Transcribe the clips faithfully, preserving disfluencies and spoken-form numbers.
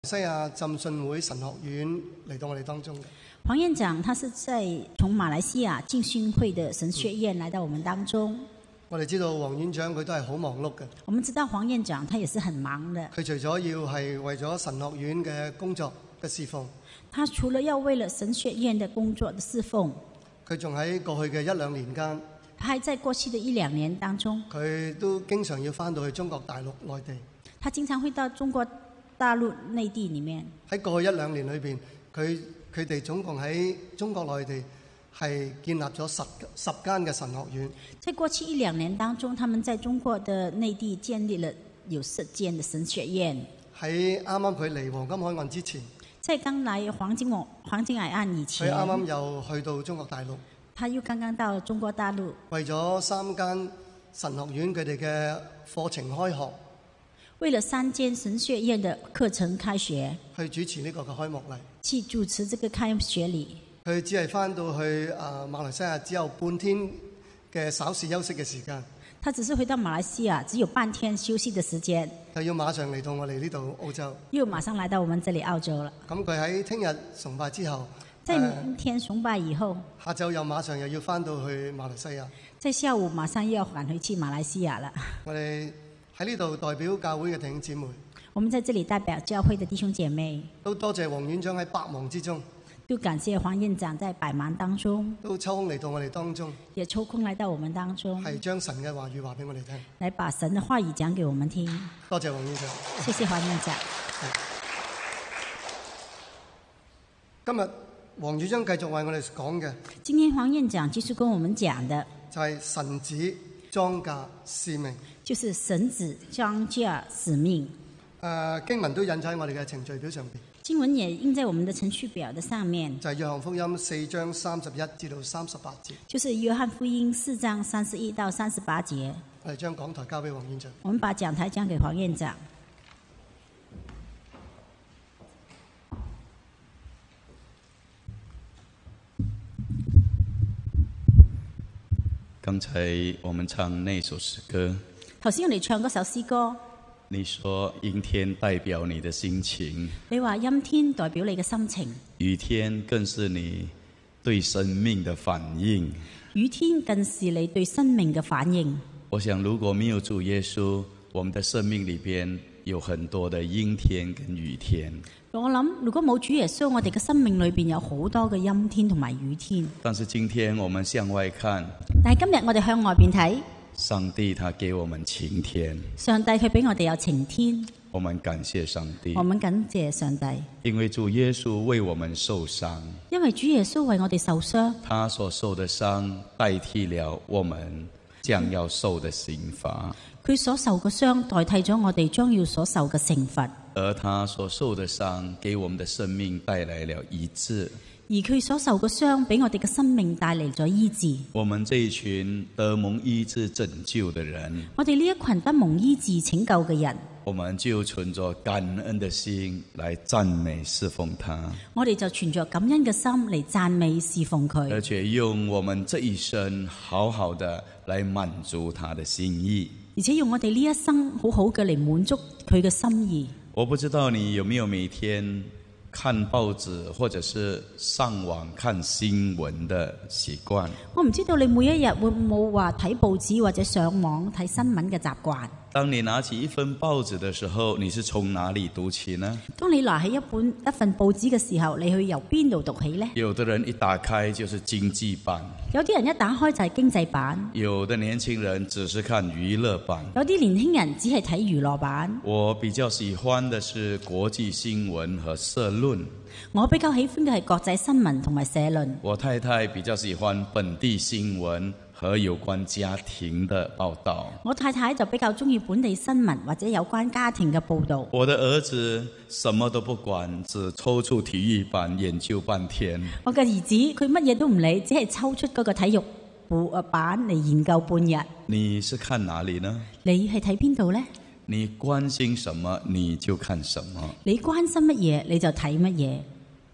西亞浸信會神學院嚟到我哋當中嘅。 黃院長他是在從馬來西亞浸信會的神學院來到我們當中。 我哋知道黃院長佢都係好忙碌嘅。 我們知道黃院長他也是很忙的。 佢除咗要係為咗神學院嘅工作嘅侍奉， 他除了要為了神學院的工作的侍奉， 佢仲喺過去嘅一兩年間， 他還在過去的一兩年當中， 佢都經常要返到去中國大陸內地。 他經常會到中國大陸內地裡面。 喺過去一兩年裏邊，佢佢哋總共喺中國內地係建立咗十十間嘅神學院。 在過去一兩年當中，他們在中國的內地建立了有十間的神學院。 喺啱啱佢嚟黃金海岸之前， 在剛來黃金黃金海岸以前， 佢啱啱又去到中國大陸。 他又剛剛到中國大陸， 為咗三間神學院佢哋嘅課程開學， 為了三間神學院的課程開學， 去主持呢個嘅開幕禮， 去主持這個開學禮。 佢只係返到去啊馬來西亞只有半天嘅稍事休息嘅時間。 他只是回到馬來西亞，只有半天休息的時間， 就要馬上嚟到我哋呢度澳洲， 又馬上來到我們這裡澳洲了。 咁佢喺聽日崇拜之後， 在明天崇拜以後， 下晝又馬上又要返到去馬來西亞。 在下午馬上又要返回去馬來西亞了。 我哋喺呢度代表教會嘅弟兄姊妹， 我們在這裡代表教會的弟兄姐妹， 都多謝黃院長喺百忙之中， 都感謝黃院長在百忙當中， 都抽空嚟到我哋當中， 也抽空來到我們當中， 係將神嘅話語話俾我哋聽， 來把神的話語講給我們聽。 多謝黃院長， 謝謝黃院長。 今日黃院長繼續為我哋講嘅， 今天黃院長繼續跟我們講的， 就係神子莊稼使命， 就是神子莊稼使命。 誒、呃、經文都印喺我哋嘅程序表上邊。 經文也印在我們的程序表的上面， 就係、是、約翰福音四章三十一至到三十八節。 就是約翰福音四章三十一到三十八節。 我哋將講台交俾黃院長。 我們把講台交給黃院長。 剛才我們唱那首詩歌， 頭先我哋唱嗰首詩歌， 你說陰天代表你的心情， 你話陰天代表你嘅心情， 雨天更是你對生命的反應， 雨天更是你對生命嘅反應。 我想如果沒有主耶穌，我們的生命裏邊有很多的陰天跟雨天。 我諗如果冇主耶穌，我哋嘅生命裏邊有好多嘅陰天同埋雨天。 但是今天我們向外看， 但係今日我哋向外邊睇， 上帝他給我們晴天， 上帝佢俾我哋有晴天， 我們感謝上帝， 我們感謝上帝， 因為主耶穌為我們受傷， 因為主耶穌為我哋受傷， 他所受的傷代替了我們將要受的刑罰， 佢所受嘅傷代替咗我哋將要所受嘅懲罰， 而他所受的傷給我們的生命帶來了醫治， 而佢所受嘅傷俾我哋嘅生命帶嚟咗醫治。 我們這一群得蒙醫治拯救的人， 我哋呢一群得蒙醫治拯救嘅人， 我們就存着感恩的心來讚美侍奉他， 我哋就存着感恩嘅心嚟讚美侍奉佢， 而且用我們這一生好好的來滿足他的心意， 而且用我哋呢一生好好嘅嚟滿足佢嘅心意。 我不知道你有沒有每天看報紙或者是上網看新聞的習慣。 我唔知道你每一日會冇話睇報紙或者上網睇新聞嘅習慣。 當你拿起一份報紙的時候，你是從哪裡讀起呢？ 當你拿起一本一份報紙嘅時候，你去由邊度讀起呢？ 有的人一打開就是經濟版， 有啲人一打開就係經濟版， 有的年輕人只是看娛樂版， 有啲年輕人只係睇娛樂版。 我比較喜歡的是國際新聞和社論。 我比較喜歡嘅係國際新聞同埋社論。 我太太比較喜歡本地新聞和有關家庭的報道。 我太太就比較中意本地新聞或者有關家庭嘅報道。 我的兒子什麼都不管，只抽出體育版研究半天。 我嘅兒子佢乜嘢都唔理，只係抽出嗰個體育部版嚟研究半日。 你是看哪裡呢？ 你係睇邊度呢？ 你關心什麼你就看什麼。 你關心乜嘢你就睇乜嘢。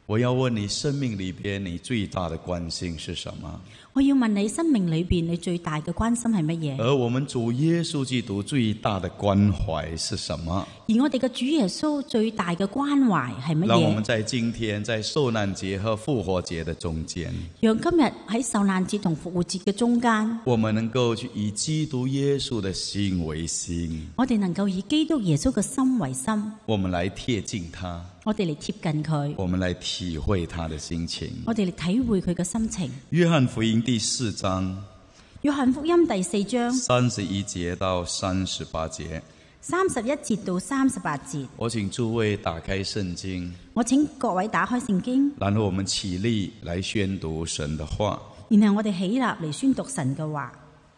我要問你，生命裏邊你最大的關心是什麼？ 我要問你，生命裏邊你最大嘅關心係乜嘢？ 而我們主耶穌基督最大的關懷是什麼？ 而我哋嘅主耶穌最大嘅關懷係乜嘢？ 讓我們在今天在受難節和復活節的中間， 讓今日喺受難節同復活節嘅中間， 我們能夠去以基督耶穌的心為心， 我哋能夠以基督耶穌嘅心為心， 我們來貼近他， 我哋嚟貼近佢， 我們來體會他的心情。 我哋嚟體會佢嘅心情。 約翰福音第四章， 約翰福音第四章三十一節到三十八節， 三十一節到三十八節。 我請諸位打開聖經， 我請各位打開聖經， 然後我們起立來宣讀神的話。 然後我哋起立嚟宣讀神嘅話。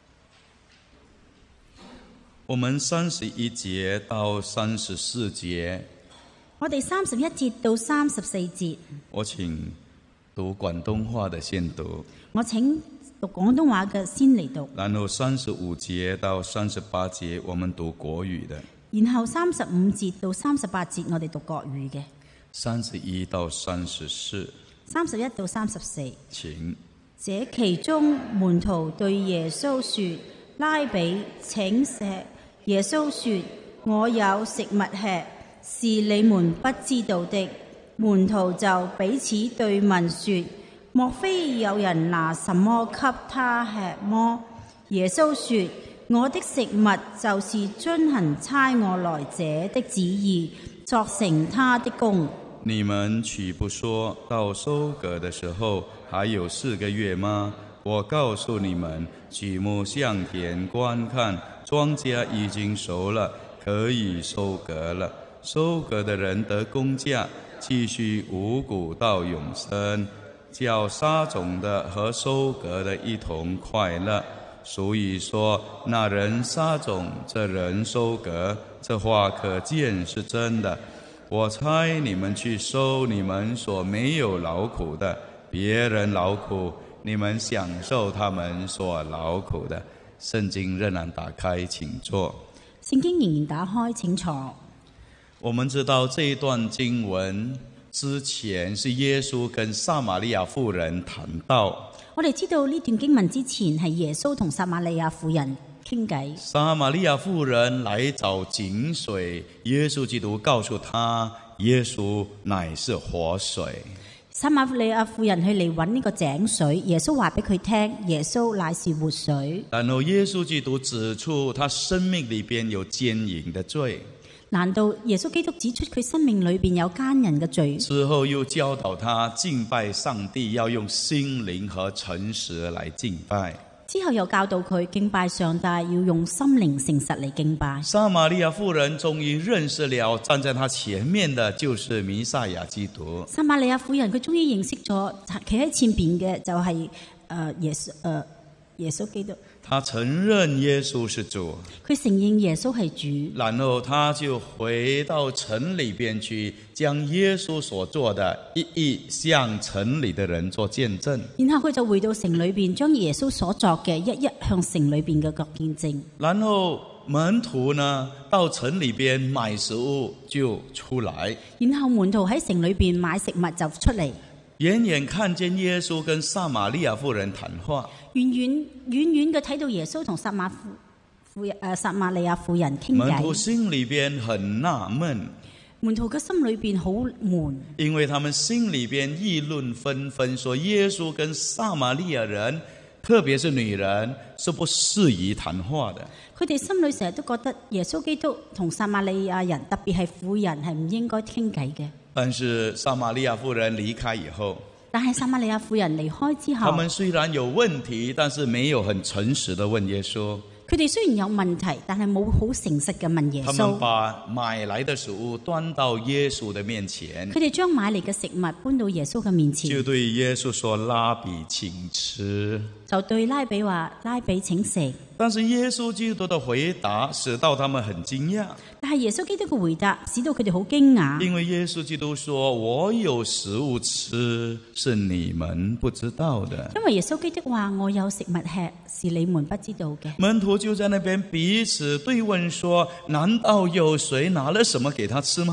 我們三十一節到三十四節， 我哋三十一節到三十四節， 我請讀廣東話的先讀， 我請讀廣東話嘅先嚟讀， 然後三十五節到三十八節我們讀國語的， 然後三十五節到三十八節我哋讀國語嘅， 三十一到三十四， 三十一到三十四。 請。 這其中門徒對耶穌說：拉比，請食。耶穌說：我有食物吃，是你們不知道的。門徒就彼此對問說：莫非有人拿什麼給他吃麼？耶穌說：我的食物就是遵行差我來者的旨意，作成他的功。 你們豈不說到收割的時候還有四個月嗎？我告訴你們，舉目向田觀看，莊稼已經熟了，可以收割了。收割的人得工價，繼續五穀到永生，叫撒種的和收割的一同快樂。所以說，那人撒種，這人收割，這話可見是真的。我差你們去收你們所沒有勞苦的，別人勞苦，你們享受他們所勞苦的。聖經仍然打開，請坐。 聖經仍然打開，請坐。 我們知道這一段經文之前是耶穌跟撒瑪利亞婦人談到。 我哋知道呢段經文之前係耶穌同撒瑪利亞婦人傾偈。 撒瑪利亞婦人來找井水，耶穌基督告訴他，耶穌乃是活水。 撒瑪利亞婦人去嚟揾呢個井水，耶穌話俾佢聽，耶穌乃是活水。 然後耶穌基督指出他生命裏邊有奸淫的罪。 難道耶穌基督指出佢生命裏邊有奸人嘅罪？ 之後又教導他敬拜上帝要用心靈和誠實來敬拜。 之後又教導佢敬拜上帝要用心靈誠實嚟敬拜。 撒瑪利亞婦人終於認識了，站在他前面的就是彌賽亞基督。 撒瑪利亞婦人佢終於認識咗，企喺前邊嘅就係、是、誒、呃、耶穌誒、呃、耶穌基督。 他承認耶穌是主， 佢承認耶穌係主， 然後他就回到城裏邊去，將耶穌所做的一一向城裏的人做見證。 然後佢就回到城裏邊，將耶穌所作嘅一一向城裏邊嘅各見證。 然後門徒呢，到城裏邊買食物就出來， 然後門徒喺城裏邊買食物就出嚟， 遠遠看見耶穌跟撒瑪利亞婦人談話。 遠遠遠遠嘅睇到耶穌同撒瑪婦婦誒撒瑪利亞婦人傾偈。 門徒心裏邊很納悶， 門徒嘅心裏邊好悶， 因為他們心裏邊議論紛紛，說耶穌跟撒瑪利亞人，特別是女人，是不適宜談話的。 佢哋心裏成日都覺得耶穌基督同撒瑪利亞人，特別係婦人係唔應該傾偈嘅。 但是撒瑪利亞婦人離開以後， 但係撒瑪利亞婦人離開之後， 他們雖然有問題，但是沒有很誠實地問耶穌。 佢哋雖然有問題，但係冇好誠實嘅問耶穌。 他們把買來的食物端到耶穌的面前， 佢哋將買嚟嘅食物搬到耶穌嘅面前， 就對耶穌說：拉比，請吃。 就對拉比話：拉比，請食。 但是耶穌基督的回答使到他們很驚訝。 但係耶穌基督嘅回答使到佢哋好驚訝， 因為耶穌基督說：我有食物吃，是你們不知道的。 因為耶穌基督話：我有食物吃，是你們不知道嘅。 門徒就在那邊彼此對問說：難道有誰拿了什麼給他吃嗎？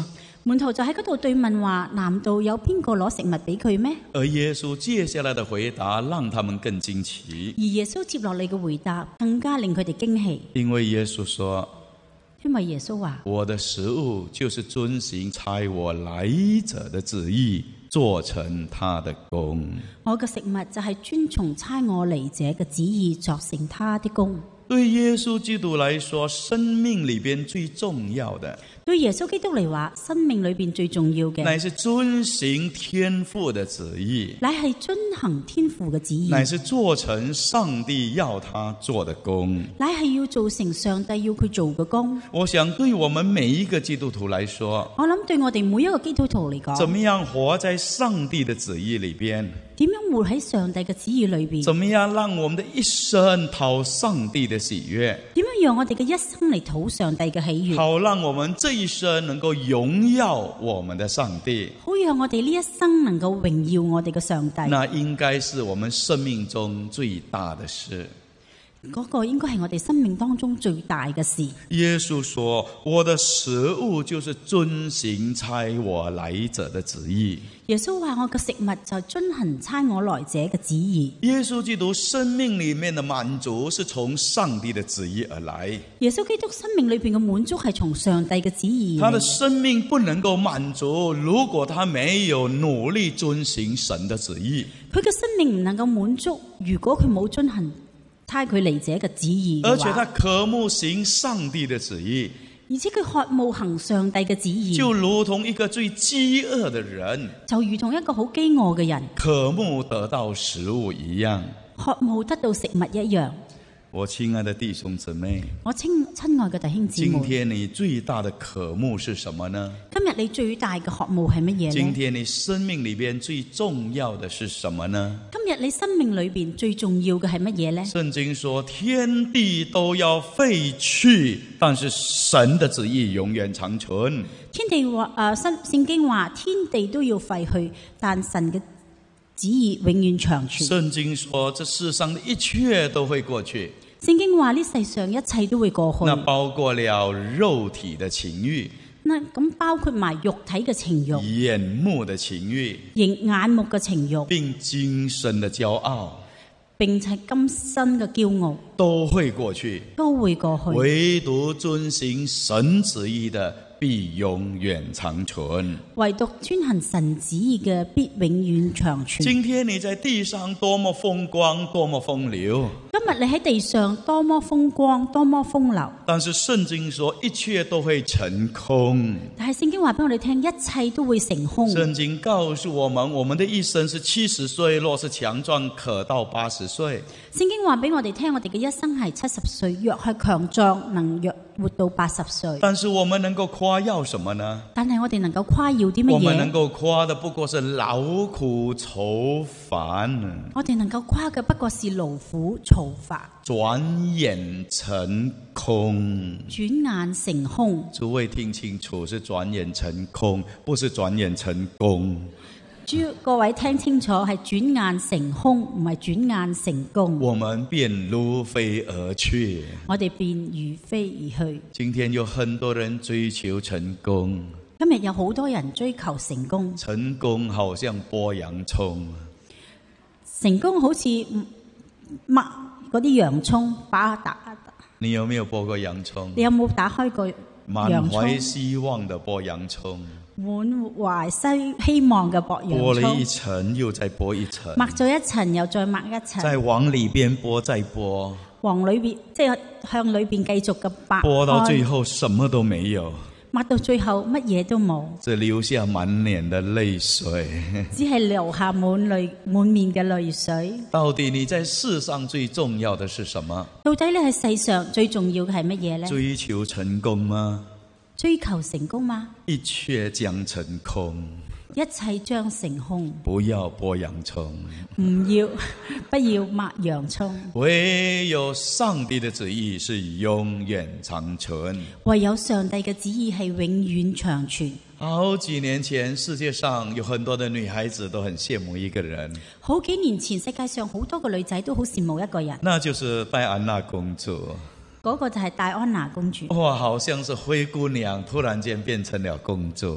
門徒就喺嗰度對問話：難道有邊個攞食物俾佢咩？ 而耶穌接下來的回答讓他們更驚奇， 而耶穌接落嚟嘅回答更加令佢哋驚奇， 因為耶穌說： 因為耶穌話： 我的食物就是遵行差我來者的旨意，做成他的工。 我嘅食物就係遵從差我嚟者嘅旨意，作成他的工。 對耶穌基督來說，生命裏邊最重要的， 對耶穌基督嚟話，生命裏邊最重要嘅， 乃是遵行天父的旨意， 乃係遵行天父嘅旨意， 乃是做成上帝要他做的工， 乃係要做成上帝要佢做嘅工。 我想對我們每一個基督徒來說， 我諗對我哋每一個基督徒嚟講， 怎麼樣活在上帝的旨意裏邊？ 點樣活喺上帝嘅旨意裏邊？ 怎麼樣讓我們的一生討上帝的喜悅？ 點樣讓我哋嘅一生嚟討上帝嘅喜悅？ 好讓我們這一生能夠榮耀我們的上帝。 好讓我哋呢一生能夠榮耀我哋嘅上帝。 那應該是我們生命中最大的事。 嗰個應該係我哋生命當中最大嘅事。 耶穌說：我的食物就是遵行差我來者的旨意。 耶穌話：我嘅食物就遵行差我來者嘅旨意。 耶穌基督生命裏面的滿足是從上帝的旨意而來。 耶穌基督生命裏邊嘅滿足係從上帝嘅旨意。 他的生命不能夠滿足，如果他沒有努力遵行神的旨意。 佢嘅生命唔能夠滿足，如果佢冇遵行差佢嚟者嘅旨意， 而且他渴慕行上帝的旨意， 而且佢渴慕行上帝嘅旨意， 就如同一個最飢餓的人， 就如同一個好飢餓嘅人， 渴慕得到食物一樣， 渴慕得到食物一樣。 我親愛的弟兄姊妹， 我親親愛嘅弟兄姊妹， 今天你最大的渴慕是什麼呢？ 今日你最大嘅渴慕係乜嘢呢？ 今天你生命裏邊最重要的是什麼呢？ 今日你生命裏邊最重要嘅係乜嘢呢？ 聖經說天地都要廢去，但是神的旨意永遠長存。 天地話誒，聖聖經話天地都要廢去，但神嘅旨意永遠長存。 聖經說這世上的一切都會過去。 聖經話呢世上一切都會過去， 那包括了肉體的情欲， 那咁包括埋肉體嘅情欲、 眼目的情欲、 眼眼目嘅情欲， 並今生的驕傲， 並且今生嘅驕傲都會過去， 都會過去。 唯獨遵行神旨意的必永遠長存， 唯獨遵行神旨意嘅必永遠長存。 今天你在地上多麼風光，多麼風流， 今日你喺地上多麼風光，多麼風流， 但是聖經說一切都會成空。 但係聖經話俾我哋聽，一切都會成空。 聖經告訴我們，我們的一生是七十歲，若是強壯可到八十歲。 聖經話俾我哋聽，我哋嘅一生係七十歲，若係強壯，能若活到八十歲。 但是我們能夠誇耀什麼呢？ 但係我哋能夠誇耀啲乜嘢？ 我們能夠誇的不過是勞苦愁煩。 我哋能夠誇嘅不過是勞苦嘈煩， 轉眼成空。 轉眼成空。 諸位聽清楚，是轉眼成空，不是轉眼成功。 諸各位聽清楚，係轉眼成空，唔係轉眼成功。 我們便如飛而去。 我哋便如飛而去。 今天有很多人追求成功。 今日有好多人追求成功。 成功好像剝洋蔥。 成功好似剝嗰啲洋蔥，把打。 你有沒有剝過洋蔥？ 你有冇打開過洋蔥？ 滿懷希望的剝洋蔥。 滿懷希希望嘅剝洋蔥。 剝了一層又再剝一層。 剝咗一層又再剝一層。 再往裏邊剝再剝。 往裏邊即係向裏邊繼續嘅剝。 剝到最後什麼都沒有。 剝到最後乜嘢都冇， 只留下滿臉的淚水， 只係留下滿淚滿面嘅淚水。 到底你在世上最重要的是什麼？ 到底你喺世上最重要嘅係乜嘢呢？ 追求成功嗎？ 追求成功嗎？ 一切將成空， 一切將成空。 不要剝洋蔥， 唔要，不要剝洋蔥。 唯有上帝的旨意是永遠長存。 唯有上帝嘅旨意係永遠長存。 好幾年前，世界上有很多的女孩子都很羨慕一個人。 好幾年前，世界上好多個女仔都好羨慕一個人， 那就是戴安娜公主。 嗰個就係戴安娜公主。 哇，好像是灰姑娘突然間變成了公主。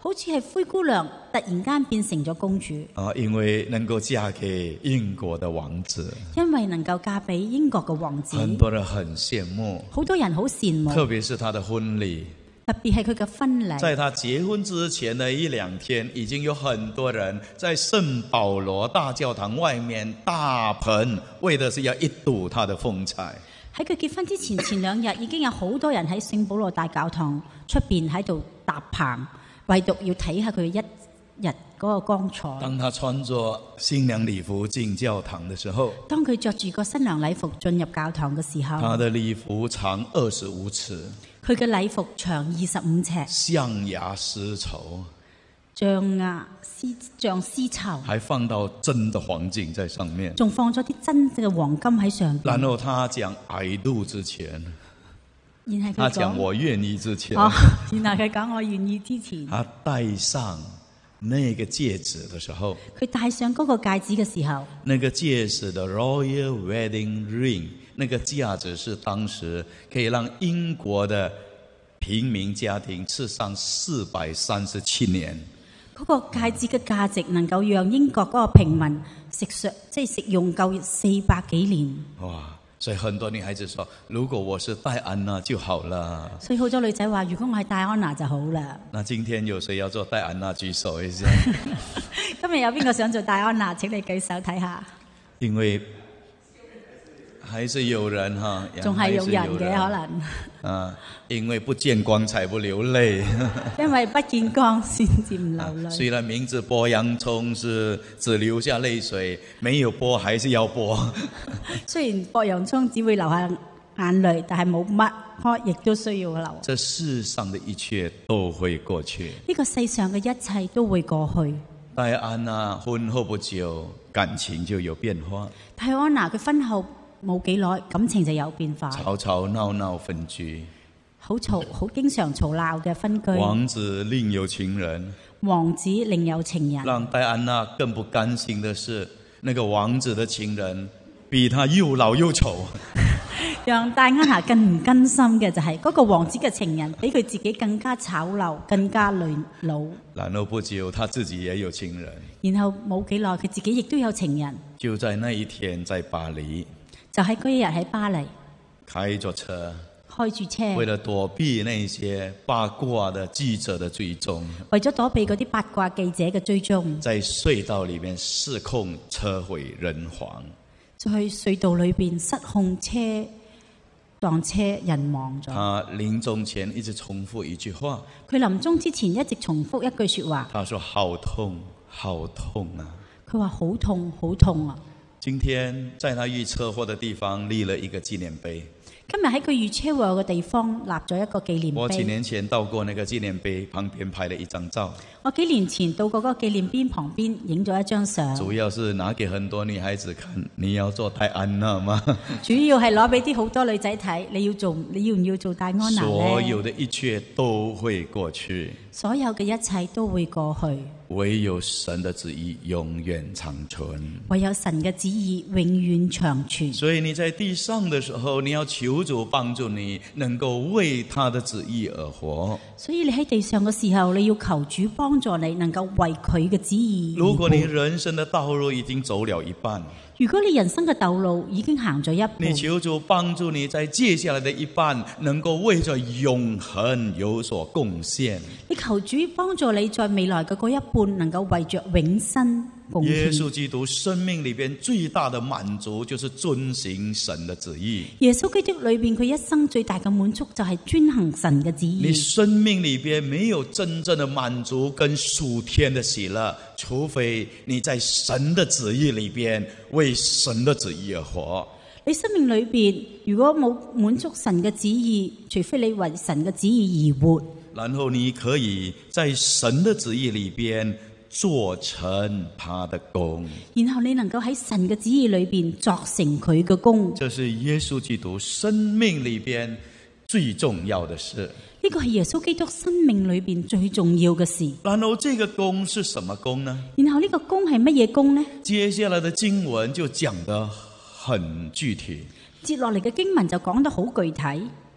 好似係灰姑娘突然間變成咗公主， 啊，因為能夠嫁給英國的王子， 因為能夠嫁俾英國嘅王子， 很多人很羨慕， 好多人好羨慕， 特別是他的婚禮。 特別係佢嘅婚禮。 在他結婚之前的一兩天，已經有很多人在聖保羅大教堂外面大盆，為的是要一睹他的風采。 喺佢結婚之前前兩日，已經有好多人喺聖保羅大教堂出邊喺度搭棚，唯獨要睇下佢一日嗰個光彩。 當他穿着新娘禮服進教堂的時候， 當佢着住個新娘禮服進入教堂嘅時候， 他的禮服長二十五尺， 佢嘅禮服長二十五尺， 象牙絲綢， 象牙絲象絲綢， 還放到真的黃金在上面， 仲放咗啲真嘅黃金喺上邊。 然後他講 I do 之前， 然後他佢講講我願意之前， 哦，然後佢講我願意之前， 他戴上那個戒指的時候， 佢戴上嗰個戒指嘅時候， 那個戒指的 Royal Wedding Ring， 那個價值是當時可以讓英國的平民家庭吃上四百三十七年。 嗰、那個戒指嘅價值能夠讓英國嗰個平民食上即係食用夠四百幾年。 哇！所以很多女孩子說，如果我是戴安娜就好了。 所以好多女仔話，如果我係戴安娜就好啦。 那今天有誰要做戴安娜舉手一下？ 今日有邊個想做戴安娜？請你舉手睇下。 因為還是有人哈， 仲係有人嘅可能。 啊，因為不見光才不流淚。 因為不見光先至唔流淚。 啊，雖然名字剝洋蔥是只流下淚水，沒有剝還是要剝。 雖然剝洋蔥只會流下眼淚，但係冇乜開，亦都需要流。 這世上的一切都會過去。 呢個世上嘅一切都會過去。 戴安娜婚後不久，感情就有變化。 戴安娜佢婚後冇幾耐，感情就有變化。 吵吵鬧鬧分居， 好嘈，好經常嘈鬧嘅分居。 王子另有情人， 王子另有情人。 讓戴安娜更不甘心的是，那個王子的情人比他又老又醜。 讓戴安娜更唔甘心嘅就係嗰個王子嘅情人比佢自己更加醜陋，更加累老。 然後不久，他自己也有情人。 然後冇幾耐，佢自己亦都有情人。 就在那一天，在巴黎， 就喺嗰一日喺巴黎開着車， 開住車， 為了躲避那些八卦的記者的追蹤， 為咗躲避嗰啲八卦記者嘅追蹤， 在隧道裏面失控，車毀人亡。 就去隧道裏邊失控，車撞車，人亡咗。 他臨終前一直重複一句話， 佢臨終之前一直重複一句說話。 他說：好痛，好痛啊！ 佢話好痛，好痛啊！ 今天在他遇車禍的地方立了一個紀念碑。 今日喺佢遇車禍嘅地方立咗一個紀念碑。 我幾年前到過那個紀念碑旁邊拍了一張照。 我幾年前到過嗰個紀念碑旁邊影咗一張相。 主要是拿給很多女孩子看，你要做戴安娜嗎？ 主要係攞俾啲好多女仔睇，你要做，你要唔要做戴安娜呢？ 所有的一切都會過去， 所有嘅一切都會過去， 唯有神的旨意永遠長存。 唯有神嘅旨意永遠長存。 所以你在地上的時候，你要求主幫助你，能夠為他的旨意而活。 所以你喺地上嘅時候，你要求主幫助你，能夠為佢嘅旨意而活。 如果你人生的道路已經走了一半， 如果你人生嘅道路已經行咗一半， 你求主幫助你在接下來的一半，能夠為着永恆有所貢獻。 你求主幫助你在未來嘅嗰一半，能夠為着永生貢獻。 耶穌基督生命裏邊最大的滿足，就是遵行神的旨意。 耶穌基督裏邊佢一生最大嘅滿足，就係遵行神嘅旨意。 你生命裏邊沒有真正的滿足跟屬天的喜樂，除非你在神的旨意裏邊為神的旨意而活。 你生命裏邊如果冇滿足神嘅旨意，除非你為神嘅旨意而活， 然後你可以在神的旨意裏邊做成他的功， 然後你能夠喺神嘅旨意裏邊作成佢嘅功。 這是耶穌基督生命裏邊最重要的事。 呢個係耶穌基督生命裏邊最重要嘅事。 然後這個功是什麼功呢？ 然後呢個功係乜嘢功呢？ 接下來的經文就講得很具體。 接落嚟嘅經文就講得好具體。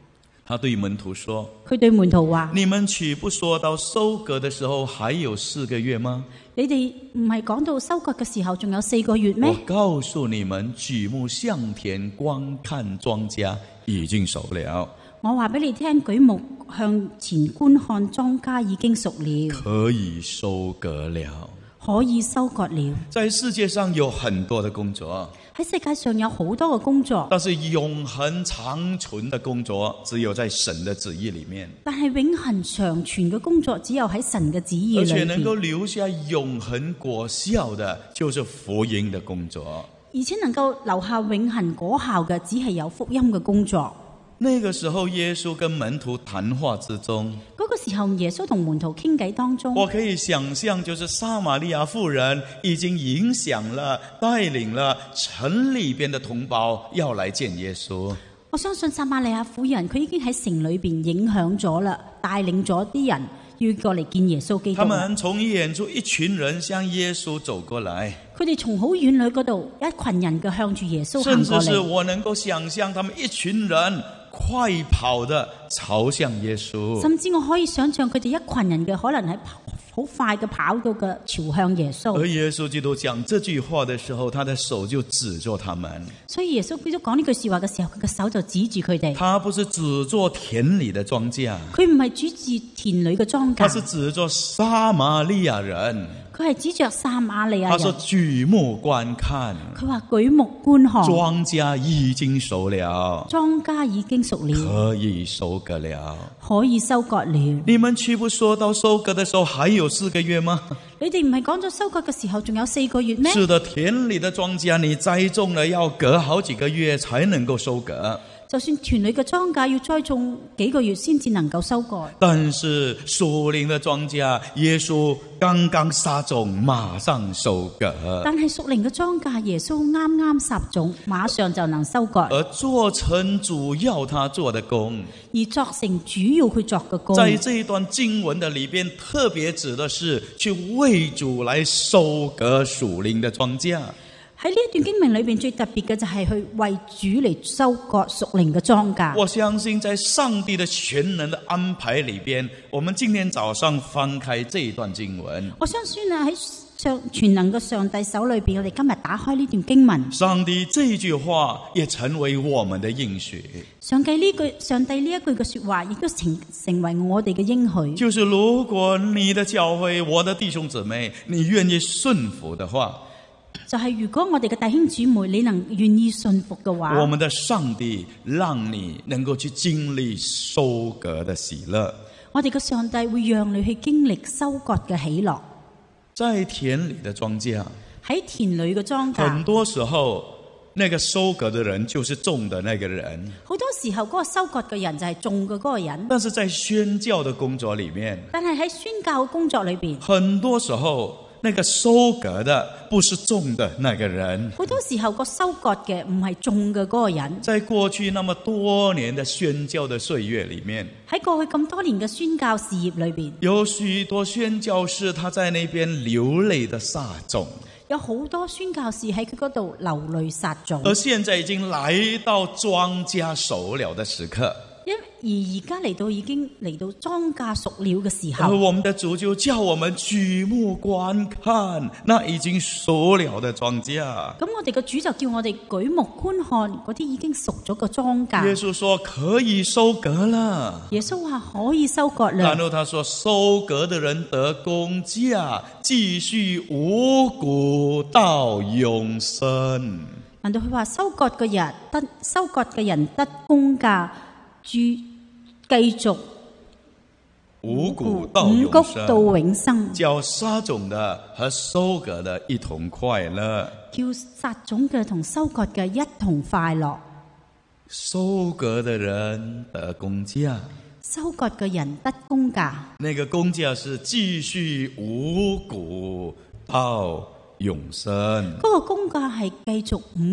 他對門徒說： 佢對門徒話： 你們豈不說到收割的時候還有四個月嗎？ 你哋唔係講到收割嘅時候仲有四個月咩？ 我告訴你們，舉目向田觀看莊稼已經熟了。 我話俾你聽，舉目向前觀看，莊稼已經熟了， 可以收割了， 可以收割了。 在世界上有很多的工作， 喺世界上有好多嘅工作， 但是永恆長存的工作只有在神的旨意裏面， 但係永恆長存嘅工作只有喺神嘅旨意裏而且能夠邊， 留下永恆果效的，就是福音的工作。 而且能夠留下永恆果效嘅，只係有福音嘅工作。 那個時候，耶穌跟門徒談話之中， 嗰個時候，耶穌同門徒傾偈當中， 我可以想象，就是撒瑪利亞婦人已經影響了、帶領了城裏邊的同胞要來見耶穌。 我相信撒瑪利亞婦人佢已經喺城裏邊影響咗啦，帶領咗啲人要過嚟見耶穌基督。 他們從遠處一群人向耶穌走過來， 佢哋從好遠裏嗰度一群人嘅向住耶穌行甚過嚟， 至是我能夠想象，他們一群人快跑的朝向耶穌。 甚至我可以想象佢哋一群人嘅可能喺好快嘅跑到嘅朝向耶穌。 而耶穌基督講這句話的時候，他的手就指着他們。 所以耶穌基督講呢句說話嘅時候，佢嘅手就指住佢哋。 他不是指着田裏的莊稼， 佢唔係指住田裏嘅莊他是稼， 指着撒瑪利亞人。 佢係指着撒瑪利亞他說人。 舉目觀看， 佢話舉目觀看， 莊稼已經熟了， 莊稼已經熟了， 可以收割了。 可以收割了。 你們豈不說到收割的時候還有四個月嗎？ 你哋唔係講咗收割嘅時候仲有四個月咩？ 是的，田裏的莊稼你栽種了，要隔好幾個月才能夠收割。 就算田裏嘅莊稼要栽種幾個月先至能夠收割， 但是屬靈的莊稼，耶穌剛剛撒種，馬上收割。 但係屬靈嘅莊稼，耶穌啱啱撒種，馬上就能收割， 而做成主要他做的工。 而作成主要去作嘅工。 在這一段經文的裏邊，特別指的是去為主來收割屬靈的莊稼。 喺呢一段經文裏邊，最特別嘅就係去為主嚟收割屬靈嘅莊稼。 我相信在上帝的全能的安排裏邊，我們今天早上翻開這一段經文， 我相信啊，喺上全能嘅上帝手裏邊，我哋今日打開呢段經文， 上帝這句話也成為我們的應許。 上帝呢句上帝呢一句嘅說話，亦都成成為我哋嘅應許。 就是如果你的教會，我的弟兄姊妹，你願意順服的話， 就係如果我哋嘅弟兄姊妹，你能願意信服嘅話， 我們的上帝讓你能夠去經歷收割的喜樂。 我哋嘅上帝會讓你去經歷收割嘅喜樂。 在田裏的莊稼， 喺田裏嘅莊稼， 很多時候那個收割的人就是種的那個人， 好多時候嗰個收割嘅人就係種嘅嗰個人。 但是在宣教的工作裏面， 但係喺宣教嘅工作裏邊， 很多時候那個收割的不是種的那個人。 好多時候個收割嘅唔係種嘅嗰個人。 在過去那麼多年的宣教的歲月裏面， 喺過去咁多年嘅宣教事業裏邊， 有許多宣教士他在那邊流淚的撒種， 有好多宣教士喺佢嗰度流淚撒種。 而現在已經來到莊稼熟了的時刻， 因而而家嚟到已經嚟到莊稼熟了嘅時而候， 我們的主就叫我們舉目觀看那已經熟了的莊稼。 咁我哋嘅主就叫我哋舉目觀看嗰啲已經熟咗嘅莊耶稼。 穌說可以收割了， 耶穌話可以收割啦然。後他說收割的人得工價，繼續五穀到永生。 難道佢話收割嘅人得收割嘅人得工價，住繼續五穀到五永穀到生， 永生， 叫撒種的和收割的一同快樂。 叫撒種嘅同收割嘅一同快樂。 收割的人得工價， 收割嘅人得工價， 那個工價是繼續五穀到永生。 嗰、個工價係繼續五穀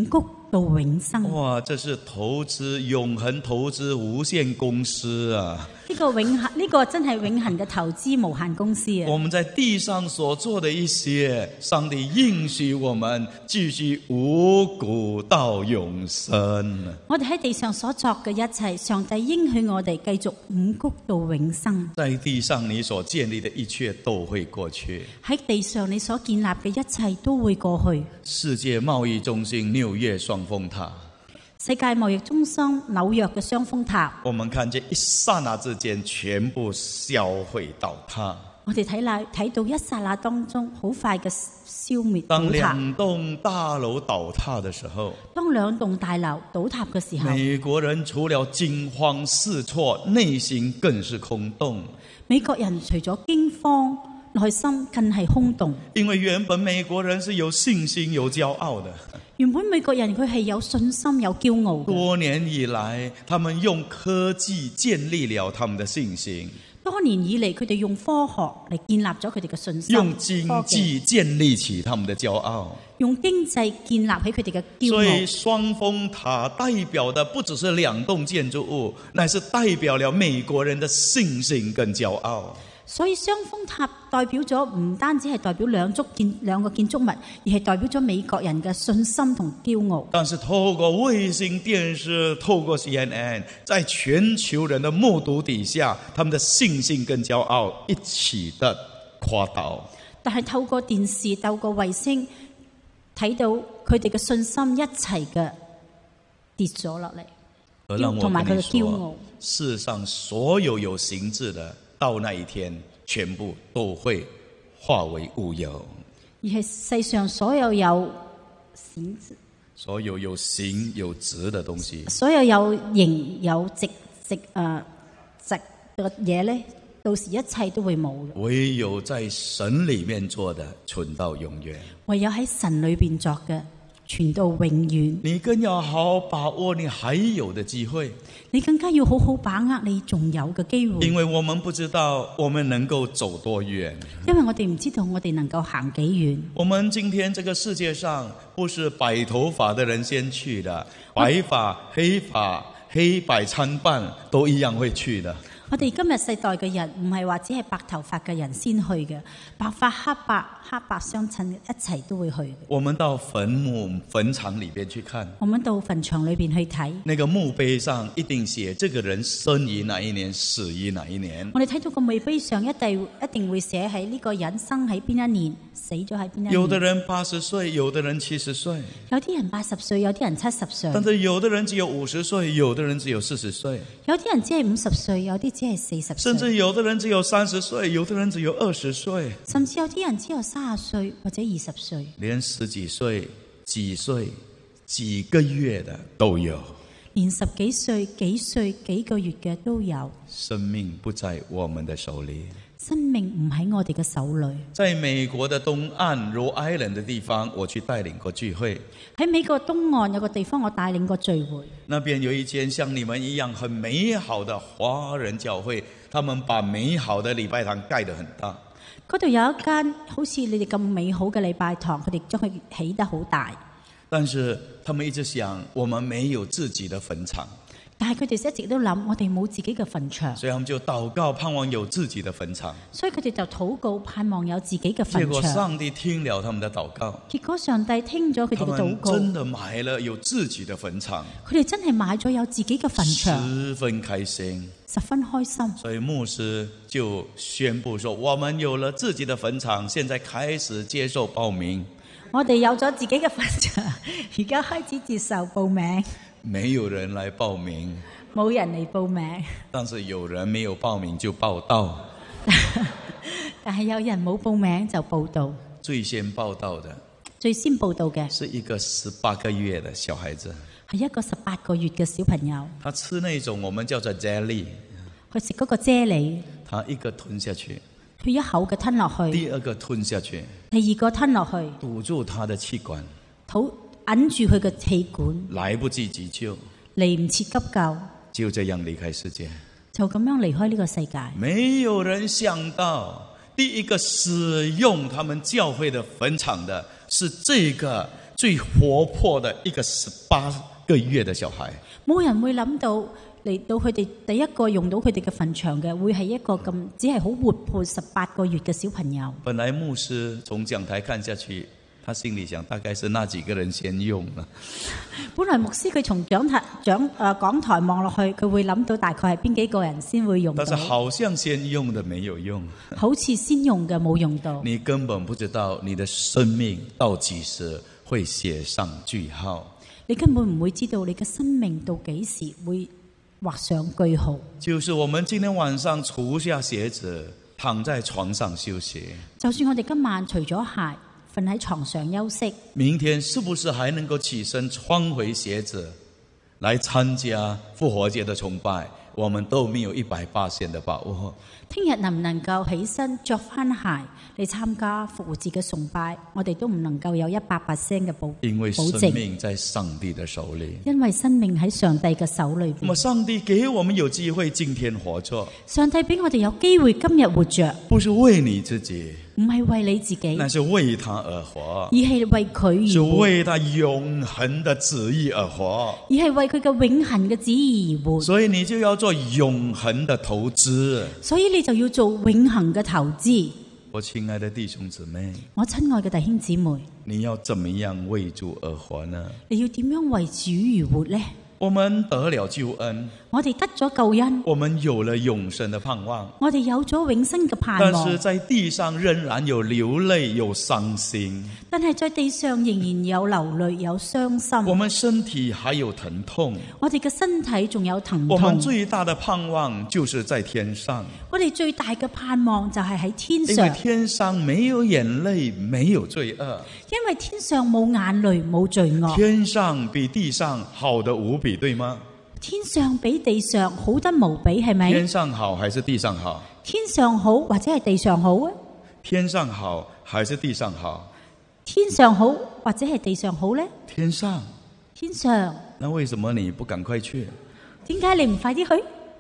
到永生。 哇，這是投資永恆投資無限公司啊！ 呢個永恆呢、這個真係永恆嘅投資無限公司啊！ 我們在地上所做的一些，上帝應許我們繼續五谷到永生。 我哋喺地上所作嘅一切，上帝應許我哋繼續五谷到永生。 在地上你所建立的一切都會過去， 喺地上你所建立嘅一切都會過去。 世界貿易中心紐約雙峰塔， 世界貿易中心紐約嘅雙峰塔， 我們看見一剎那之間全部銷毀倒塌。 我哋睇嚟睇到一剎那當中好快嘅消滅倒當塌。 兩棟大樓倒塌的時候， 當兩棟大樓倒塌嘅時候， 美國人除了驚慌失措，內心更是空洞。 美國人除咗驚慌，內心更係空洞。 因為原本美國人是有信心、有驕傲的。 原本美國人佢係有信心、有驕傲嘅。 多年以來，他們用科技建立了他們的信心。 多年以嚟，佢哋用科學嚟建立咗佢哋嘅信心， 用經濟建立起他們的驕傲， 用經濟建立起佢哋嘅驕傲。 所以雙峰塔代表的不只是兩棟建築物，乃是代表了美國人的信心跟驕傲。 所以雙峰塔代表咗唔單止係代表兩築建兩個建築物，而係代表咗美國人嘅信心同驕傲。 但是透過衛星電視，透過 C N N， 在全球人的目睹底下，他們的信心跟驕傲一起的垮倒。 但係透過電視、透過衛星睇到佢哋嘅信心一齊嘅跌咗落嚟，同埋佢嘅驕傲。 世上所有有形質的，到那一天，全部都會化為烏有。 而係世上所有有形、 所有有形有質的東西， 所有有形有直直誒直嘅嘢咧，到時一切都會冇。 唯有在神裏面做的，存到永遠。 唯有喺神裏邊作嘅，存到永遠。 你更要好好把握你還有的機會。 你更加要好好把握你仲有嘅機會， 因為我們不知道我們能夠走多遠， 因為我哋唔知道我哋能夠行幾遠。 我們今天這個世界上，不是白頭髮的人先去的，白髮、黑髮、黑白參半都一樣會去的。 我哋今日世代嘅人唔係話只係白頭髮嘅人先去嘅，白髮黑白黑白相襯一齊都會去。 我們到墳墓墳場裏邊去看， 我們到墳場裏邊去睇， 那個墓碑上一定寫這個人生於哪一年，死於哪一年。 我哋睇到個墓碑上一定一定會寫喺呢個人生喺邊一年，死咗喺邊一年。 有的人八十歲，有的人七十歲， 有啲人八十歲，有啲人七十歲， 但是有的人只有五十歲，有的人只有四十歲， 有啲人只係五十歲，有啲只係四十歲， 甚至有的人只有三十歲，有的人只有二十歲， 甚至有啲人只有三十歲或者二十歲， 連十幾歲、幾歲、幾個月的都有， 連十幾歲、幾歲、幾個月嘅都有。 生命不在我們的手裏， 生命唔喺我哋嘅手裏。 在美國的東岸 Rhode Island 的地方，我去帶領過聚會。 喺美國東岸有個地方，我帶領過聚會。 那邊有一間像你們一樣很美好的華人教會，他們把美好的禮拜堂蓋得很大。 嗰度有一間好似你哋咁美好嘅禮拜堂，佢哋將佢起得好大。 但是他們一直想，我們沒有自己的墳場。 但係佢哋一直都諗，我哋冇自己嘅墳場， 所以他們就禱告，盼望有自己的墳場。 所以佢哋就禱告，盼望有自己嘅墳場。 結果上帝聽了他們的禱告， 結果上帝聽咗佢哋嘅禱告， 他們真的買了有自己的墳場。 佢哋真係買咗有自己嘅墳場， 十分開心， 十分開心。 所以牧師就宣布說，我們有了自己的墳場，現在開始接受報名。 我哋有咗自己嘅墳場，而家開始接受報名。 沒有人來報名， 冇人嚟報名， 但是有人沒有報名就報道。 但係有人冇報名就報道。 最先報道的， 最先報道嘅是一個十八個月的小孩子， 係一個十八個月嘅小朋友。 他吃那種我們叫做 jelly， 佢食嗰個啫喱， 他一個吞下去， 佢一口嘅吞落去， 第二個吞下去， 第二個吞落去， 堵住他的氣管， 肚揞住佢嘅氣管， 來不及急救， 嚟唔切急救， 就這樣離開世界。 就咁樣離開呢個世界。 沒有人想到，第一個使用他們教會的墳場的是這個最活潑的一個十八個月的小孩。 冇人會諗到嚟到佢哋第一個用到佢哋嘅墳場嘅，會係一個咁只係好活潑十八個月嘅小朋友。 本來牧師從講台看下去，他心裏想大概是那幾個人先用啦。 本來牧師佢從講台講誒講台望落去，佢會諗到大概係邊幾個人先會用到。 但是好像先用的沒有用， 好似先用嘅冇用到。 你根本不知道你的生命到幾時會寫上句號。 你根本唔會知道你嘅生命到幾時會畫上句號。 就是我們今天晚上除下鞋子，躺在床上休息。 就算我哋今晚除咗鞋，瞓喺床上休息， 明天是不是還能夠起身穿回鞋子來參加復活節的崇拜？我們都沒有一百八千的把握。 聽日能唔能夠起身着翻鞋嚟參加復活節嘅崇拜？我哋都唔能夠有一百 percent 嘅保保證。 因為生命在上帝的手裏。 因為生命喺上帝嘅手裏邊。 那麼上帝給我們有機會今天活着， 上帝俾我哋有機會今日活着， 不是為你自己， 唔係為你自己， 那是為他而活， 而係為佢是而活， 為他永恆的旨意而活， 而係為佢嘅永恆嘅旨意而活。 所以你就要做永恆的投資。 所以你就要做永恆嘅投資。 我親愛的弟兄姊妹， 我親愛嘅弟兄姊妹， 你要怎麼樣為主而活呢？ 你要點樣為主而活呢？ 我們得了救恩， 我哋得咗救恩， 我們有了永生的盼望， 我哋有咗永生嘅盼望。 但是在地上仍然有流淚，有傷心。 但係在地上仍然有流淚，有傷心。 我們身體還有疼痛， 我哋嘅身體仲有疼痛。 我們最大的盼望就是在天上。 我哋最大嘅盼望就係喺天因為上， 天上沒有眼淚，沒有罪惡。 因為天上冇眼淚，冇罪惡。 天上比地上好得無比，對嗎？ 天上比地上好得無比，係咪？ 天上好還是地上好？ 天上好或者係地上好啊？ 天上好還是地上好？ 天上好或者係地上好呢？ 天上。 天上。 那為什麼你不趕快去？ 點解你唔快啲去？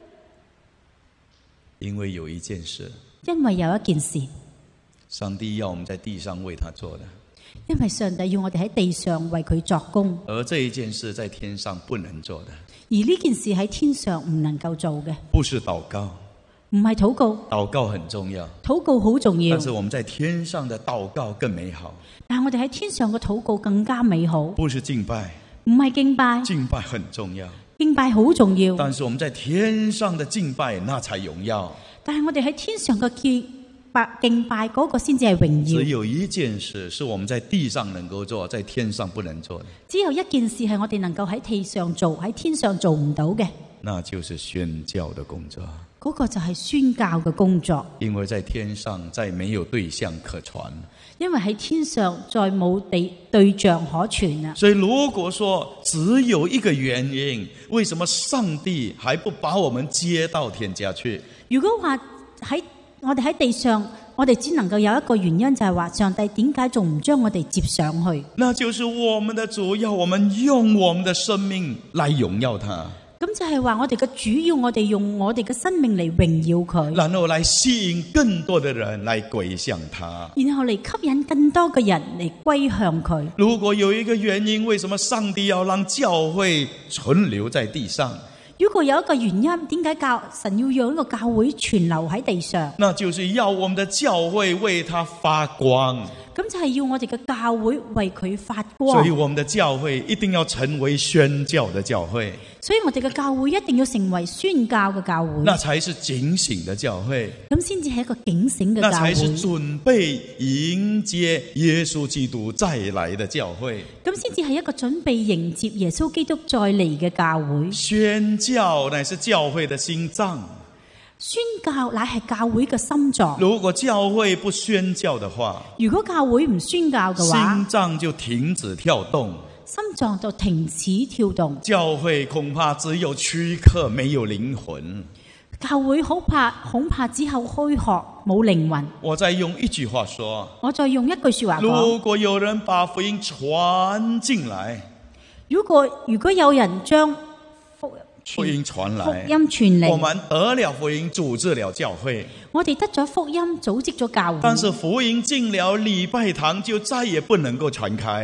因為有一件事， 因為有一件事， 上帝要我們在地上為他做的， 因為上帝要我哋喺地上為佢作工， 而這一件事在天上不能做的。 而呢件事喺天上唔能夠做嘅， 不是禱告， 唔係禱告， 禱告很重要， 禱告好重要， 但是我們在天上的禱告更美好。 但係我哋喺天上嘅禱告更加美好， 不是敬拜， 唔係敬拜， 敬拜很重要， 敬拜好重要， 但是我們在天上的敬拜那才榮耀。 但係我哋喺天上嘅敬拜敬拜嗰個先至係榮耀。 只有一件事是我們在地上能夠做，在天上不能做的。 只有一件事係我哋能夠喺地上做，喺天上做唔到嘅， 那就是宣教的工作。 嗰個就係宣教嘅工作。 因為在天上再沒有對象可傳， 因為喺天上再冇地對象可傳啦。 所以如果說只有一個原因，為什麼上帝還不把我們接到天家去？ 如果話喺我哋喺地上，我哋只能夠有一個原因，就係話上帝點解仲唔將我哋接上去？ 那就是我們的主要我們用我們的生命來榮耀他。 咁就係話我哋嘅主要，我哋用我哋嘅生命嚟榮耀佢， 然後來吸引更多的人來歸向他， 然後嚟吸引更多嘅人嚟歸向佢。 如果有一個原因，為什麼上帝要讓教會存留在地上？ 如果有一個原因，點解教神要讓呢個教會存留喺地上？ 那就是要我們的教會為他發光。 咁就係要我哋嘅教會為佢發光。 所以我們的教會一定要成為宣教的教會。 所以我哋嘅教會一定要成為宣教嘅教會。 那才是警醒的教會。 咁先至係一個警醒嘅教會。 那才是準備迎接耶穌基督再來的教會。 咁先至係一個準備迎接耶穌基督再嚟嘅教會。 宣教乃是教會的心臟。 宣教乃係教會嘅心臟。 如果教會不宣教的話， 如果教會唔宣教嘅話， 心臟就停止跳動， 心臟就停止跳動。 教會恐怕只有軀殼，沒有靈魂。 教會恐怕恐怕只有虛殼，冇靈魂。 我再用一句話說， 我再用一句說話講， 如果有人把福音傳進來， 如果如果有人將福音傳來， 福音傳嚟， 我們得了福音，組織了教會。 我哋得咗福音，組織咗教會。 但是福音進了禮拜堂，就再也不能夠傳開。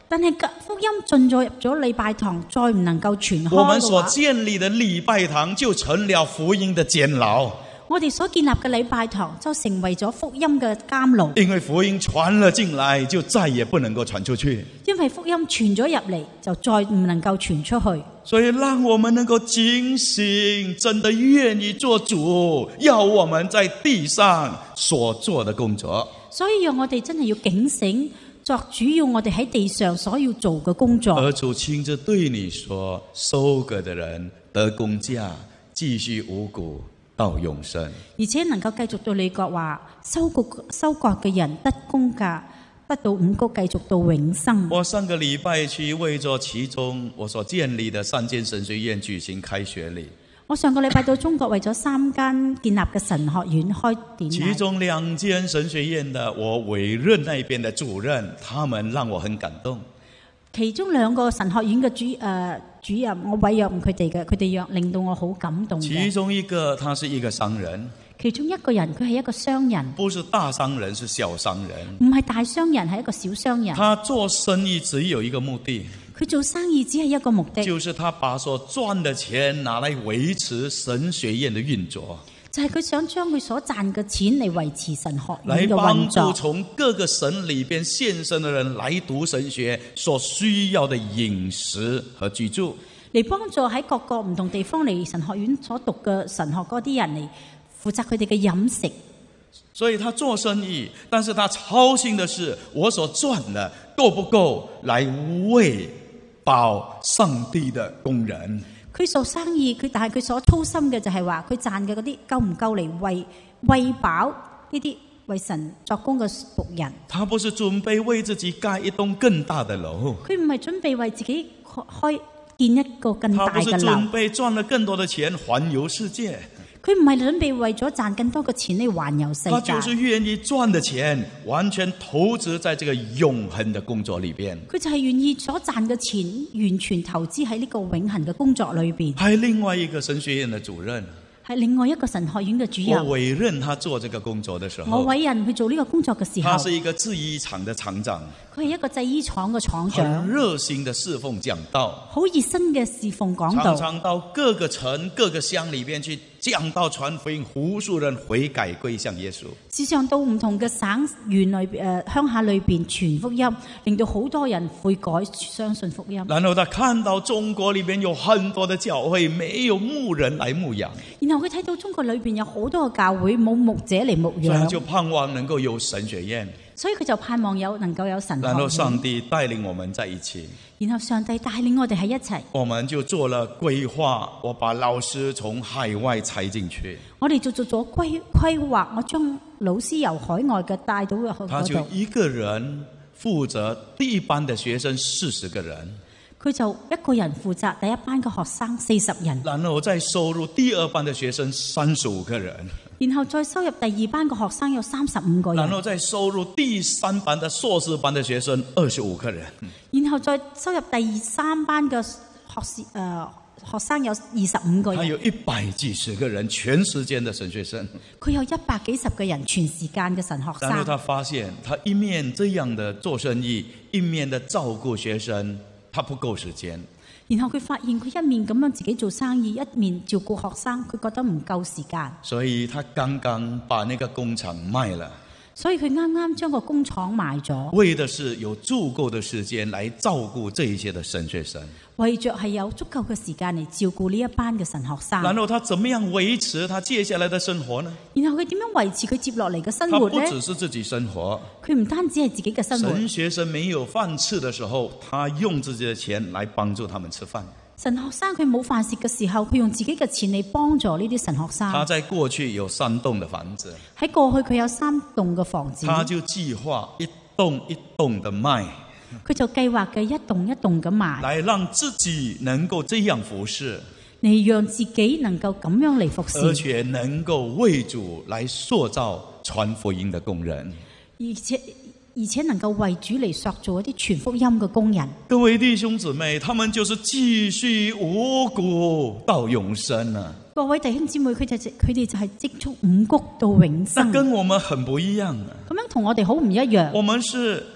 但係福音進咗入咗禮拜堂，再唔能夠傳開我們所嘅話， 建立的禮拜堂就成了福音的監牢。 我哋所建立嘅禮拜堂就成為咗福音嘅監牢。 因為福音傳了進來，就再也不能夠傳出去。 因為福音傳咗入嚟，就再唔能夠傳出去。 所以讓我們能夠警醒，真的願意做主，要我們在地上所做的工作。 所以讓我哋真係要警醒，作主要我哋喺地上所要做嘅工作。 而主親自對你說，收割的人得工價，繼續五穀到永生。 而且能夠繼續對你講話，收割收割嘅人得工價，得到五穀，繼續到永生。 我上個禮拜去為咗其中我所建立的三間神學院舉行開學禮。 我上個禮拜到中國為咗三間建立嘅神學院開典禮。 其中兩間神學院的我委任那邊的主任，他們讓我很感動。 其中兩個神學院嘅主誒、呃、主任，我委任佢哋嘅，佢哋讓令到我好感動嘅。 其中一個他是一個商人， 其中一個人佢係一個商人， 不是大商人，是小商人。 唔係大商人，係一個小商人。 他做生意只有一個目的， 佢做生意只係一個目的， 就是他把所賺的錢拿來維持神學院的運作， 就係佢想將佢所賺嘅錢嚟維持神學來院嘅運幫助作， 從各個省裏邊現身的人來讀神學所需要的飲食和居住， 嚟幫助喺各個唔同地方嚟神學院所讀嘅神學嗰啲人嚟負責佢哋嘅飲食。 所以他做生意，但是他操心的是我所賺的夠不夠來餵飽上帝的工人。 佢做生意，佢但係佢所操心嘅就係話佢賺嘅嗰啲夠唔夠嚟餵餵飽呢啲為神作工嘅僕人。 他不是準備為自己蓋一棟更大的樓， 佢唔係準備為自己開建一個更大他不是準嘅樓。 備賺了更多的錢環遊世界， 佢唔係準備為咗賺更多嘅錢嚟環遊世他就是界。 願意賺的錢完全投資在這個永恆的工作裏邊。 佢就係願意所賺嘅錢完全投資喺呢個永恆嘅工作裏邊。 還有另外一個神學院的主任， 係另外一個神學院嘅主我任， 委任他做這個工作的時我候， 委任去做呢個工作嘅時候他，是一個製衣廠的廠長， 佢係一個製衣廠嘅廠很長， 熱心的侍奉講道， 好熱心嘅侍奉講道， 常常到各個城各個鄉裏邊去講道傳福音，無數人悔改歸向耶穌。 時常到唔同嘅省縣裏邊誒鄉下裏邊傳福音，令到好多人悔改相信福音。 然後他看到中國裏邊有很多的教會沒有牧人來牧養， 然後佢睇到中國裏邊有好多嘅教會冇牧者嚟牧所以他養， 就盼望能夠有神學院， 所以佢就盼望有能夠有神然後學院， 上帝帶領我們在一起， 然後上帝帶領我哋喺一齊， 我們就做了規劃，我把老師從海外裁進去， 我哋就做咗規規劃，我將老師由海外嘅帶到入去他嗰度， 就一個人負責第一班的學生四十個人， 佢就一個人負責第一班嘅學生四十人， 然後再收入第二班的學生三十五個人， 然後再收入第二班嘅學生有三十五個人， 然後再收入第三班的碩士班的學生二十五個人， 然後再收入第三班嘅學士誒、呃、學生有二十五個人， 還有一百幾十個人全時間的神學生。 佢有一百幾十個人全時間嘅神學生。 然後他發現，他一面這樣的做生意，一面的照顧學生，他不夠時間。 然後佢發現佢一面咁樣自己做生意，一面照顧學生，佢覺得唔夠時間， 所以他剛剛把那個工廠賣了， 所以佢啱啱將個工廠賣咗， 為的是有足夠的時間來照顧這一些的神學生。 為着係有足夠嘅時間嚟照顧呢一班嘅神學生。 然後他怎麼樣維持他接下來的生活呢？ 然後佢點樣維持佢接落嚟嘅生他不活呢？ 只是自己生活， 佢唔單止係自己嘅生活。 神學生沒有飯吃的時候，他用自己的錢來幫助他們吃飯。 神學生佢冇飯食嘅時候，佢用自己嘅錢嚟幫助呢啲神學生。 他在過去有三棟的房子， 喺過去佢有三棟嘅房子， 他就計劃一棟一棟的賣， 佢就計劃嘅一棟一棟咁賣， 來讓自己能夠這樣服侍， 嚟讓自己能夠咁樣嚟服而侍， 且能夠為主來塑造傳福音的工人。 而且而且能夠為主嚟塑造一啲傳福音嘅工人。 各位弟兄姊妹，他們就是繼續五穀到永生啊！ 各位弟兄姊妹，佢就佢哋就係積蓄五穀到永那生， 跟我們很不一樣啊！ 咁樣同我哋好唔一樣。 我們是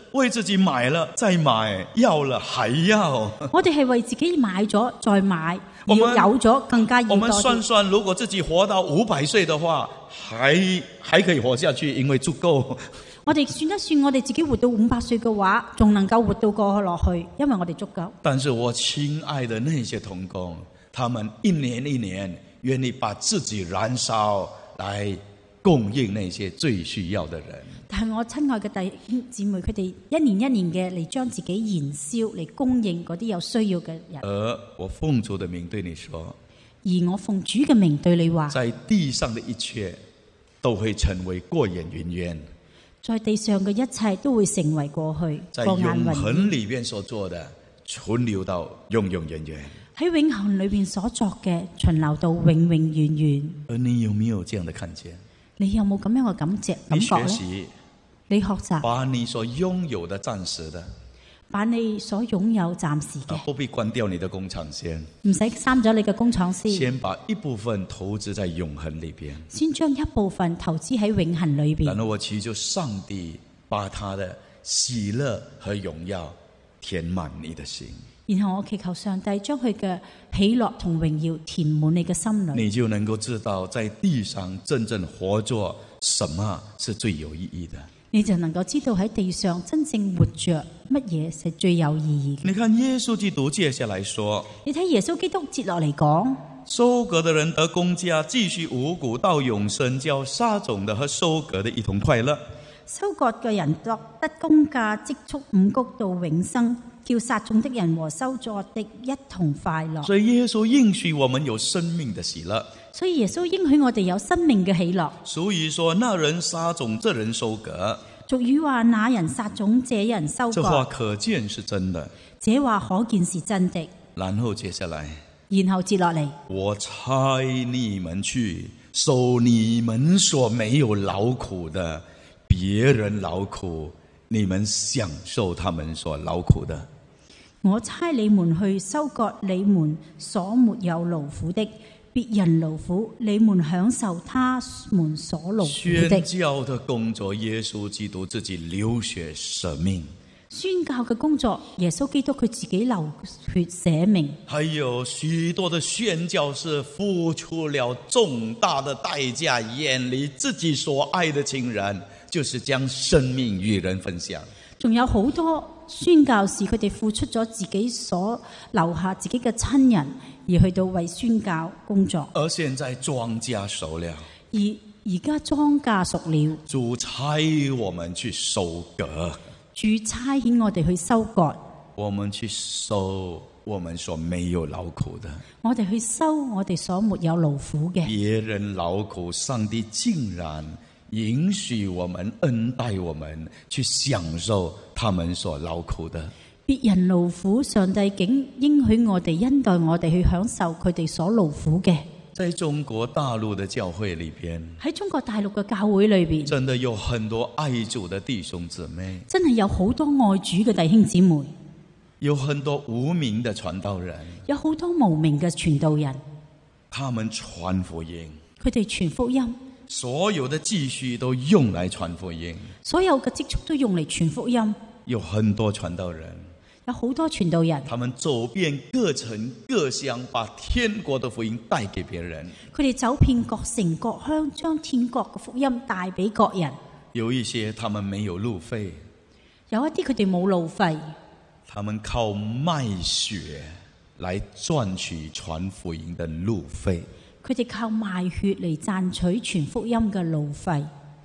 為自己買了再買，要了還要。 我哋係為自己買咗再買， 我們要有咗更加要我們多啲。 算算，如果自己活到五百歲的話，還還可以活下去，因為足夠。 我哋算一算，我哋自己活到五百歲嘅話，仲能夠活到過落去，因為我哋足夠。 但是我親愛的那些同工，他們一年一年願意把自己燃燒來供應那些最需要的人。 但係我親愛嘅弟兄姊妹，佢哋一年一年嘅嚟將自己燃燒嚟供應嗰啲有需要嘅人。 而我奉主的名對你說， 而我奉主嘅名對你話， 在地上的一切都會成為過眼雲煙。 在地上嘅一切都會成為過去， 在過眼永雲煙。 恆裏面所做的，存留到永永遠遠。 喺永恆裏邊所作嘅，存留到永永遠遠。 而你有沒有這樣的看見？ 你有冇咁樣嘅感覺你學感覺呢？ 習， 你學習把你所擁有的暫時的， 把你所擁有暫時嘅， 啊，不必關掉你的工廠先， 唔使閂咗你嘅工廠先， 先把一部分投資在永恆裏邊。 先將一部分投資喺永恆裏邊。 然後我祈求上帝把他的喜樂和榮耀填滿你的心， 然後我祈求上帝將佢嘅喜樂同榮耀填滿你嘅心裏， 你就能夠知道在地上真正活着什麼是最有意義的。 你就能夠知道喺地上真正活着乜嘢係最有意義嘅。 你看耶穌基督接下來說， 你睇耶穌基督接落嚟講， 收割的人得工價，繼續五穀到永生，叫撒種的和收割的一同快樂。 收割嘅人得得工價，積蓄五穀到永生，叫撒種的人和收作的一同快樂。 所以耶穌應許我們有生命的喜樂。 所以耶穌應許我哋有生命嘅喜樂。 俗語說：那人撒種，這人收割。 俗語話：那人撒種，這人收這話割。 可見是真的。 這話可見是真的。 然後接下來， 然後接落嚟， 我差你們去收你們所沒有勞苦的，別人勞苦，你們享受他們所勞苦的。 我差你們去收割你們所沒有勞苦的，別人勞苦，你們享受他們所勞苦的。 宣教的工作，耶穌基督自己流血捨命。 宣教嘅工作，耶穌基督佢自己流血捨命。 還有許多的宣教士付出了重大的代價，遠離自己所愛的親人，就是將生命與人分享。 仲有好多宣教士，佢哋付出咗自己所留下自己嘅親人，而去到為宣教工作。 而現在莊稼熟了， 而而家莊稼熟了， 主差我們去收割， 主差遣我哋去收割， 我們去收我們所沒有勞苦的。 我哋去收我哋所沒有勞苦嘅。 別人勞苦，上帝竟然允許我們恩待我們去享受他們所勞苦的。 別人勞苦，上帝竟應許我哋恩待我哋去享受佢哋所勞苦嘅。 在中國大陸的教會裏邊， 喺中國大陸嘅教會裏邊， 真的有很多愛主的弟兄姊妹， 真係有好多愛主嘅弟兄姊妹， 有很多無名的傳道人， 有好多無名嘅傳道人， 他們傳福音， 佢哋傳福音， 所有的積蓄都用來傳福音， 所有嘅積蓄都用嚟傳福音。 有很多傳道人， 有好多傳道人， 他們走遍各城各鄉，把天國的福音帶給別人。 佢哋走遍各城各鄉，將天國嘅福音帶俾各人。 有一些他們沒有路費， 有一啲佢哋冇路費， 他們靠賣血來賺取傳福音的路費。 佢哋靠賣血嚟賺取傳福音嘅路費。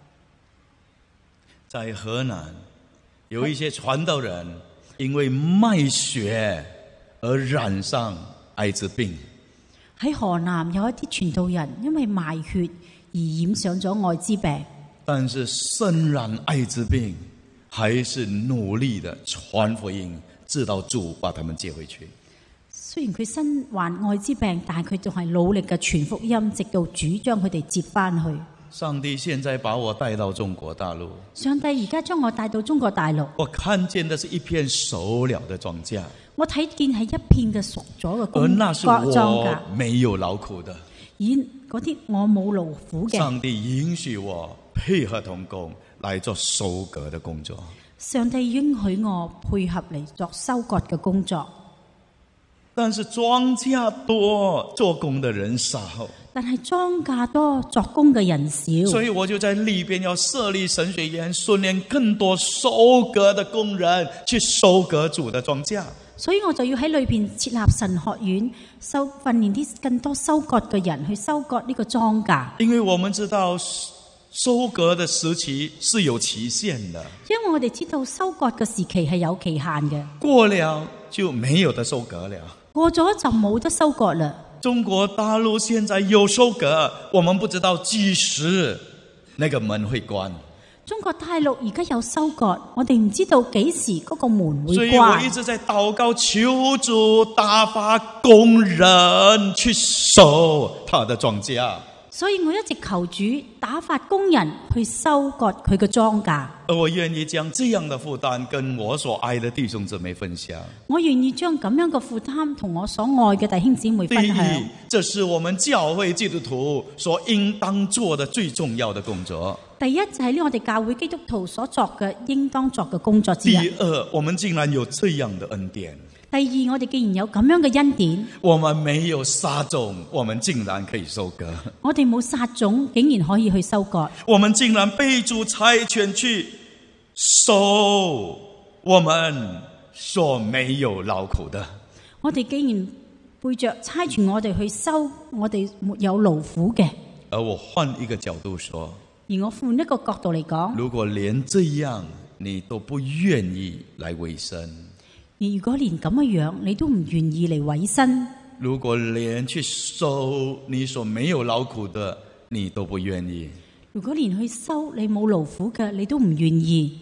在河南，有一些傳道人因為賣血而染上艾滋病。 喺河南有一啲傳道人因為賣血而染上咗艾滋病， 但是身染艾滋病，還是努力的傳福音，直到主把他們接回去。 雖然佢身患艾滋病，但係佢仲係努力嘅傳福音，直到主將佢哋接翻去。 上帝現在把我帶到中國大陸， 上帝而家將我帶到中國大陸， 我看見的是一片熟了的莊稼， 我睇見係一片嘅熟咗嘅而那是莊稼， 我沒有勞苦的。 而嗰啲我冇勞苦嘅， 上帝允許我配合同工來做收割的工作。 上帝應許我配合嚟作收割嘅工作， 但是莊稼多，做工的人少。 但係莊稼多，作工嘅人少。 所以我就在裏邊要設立神學院，訓練更多收割的工人去收割主的莊稼。 所以我就要喺裏邊設立神學院，收訓練啲更多收割嘅人去收割呢個莊稼。 因為我們知道收割的時期是有期限的， 因為我哋知道收割嘅時期係有期限嘅， 過了就沒有得收割了。 過咗就冇得收割啦。 中國大陸現在有收割，我們不知道幾時那個門會關。 中國大陸而家有收割，我哋唔知道幾時嗰個門會關。 所以我一直在禱告，求主打發工人去收他的莊稼。 所以我一直求主打發工人去收割佢嘅莊稼。 而我願意將這樣的負擔跟我所愛的弟兄姊妹分享。 我願意將咁樣嘅負擔同我所愛嘅弟兄姊妹分享。 第一，這是我們教會基督徒所應當做的最重要的工作。 第一就係呢，我哋教會基督徒所作嘅應當作嘅工作之一。 第二，我們竟然有這樣的恩典。 第二，我哋既然有咁樣嘅恩典， 我們沒有撒種，我們竟然可以收割。 我哋冇撒種，竟然可以去收割。 我們竟然被主差遣去收我們所沒有勞苦的。 我哋既然背着差傳我哋去收我哋沒有勞苦嘅。 而我換一個角度說， 而我換一個角度嚟講， 如果連這樣你都不願意來委身， 而如果連咁嘅樣你都唔願意嚟委身， 如果連去收你所沒有勞苦的你都不願意， 如果連去收你冇勞苦嘅你都唔願意，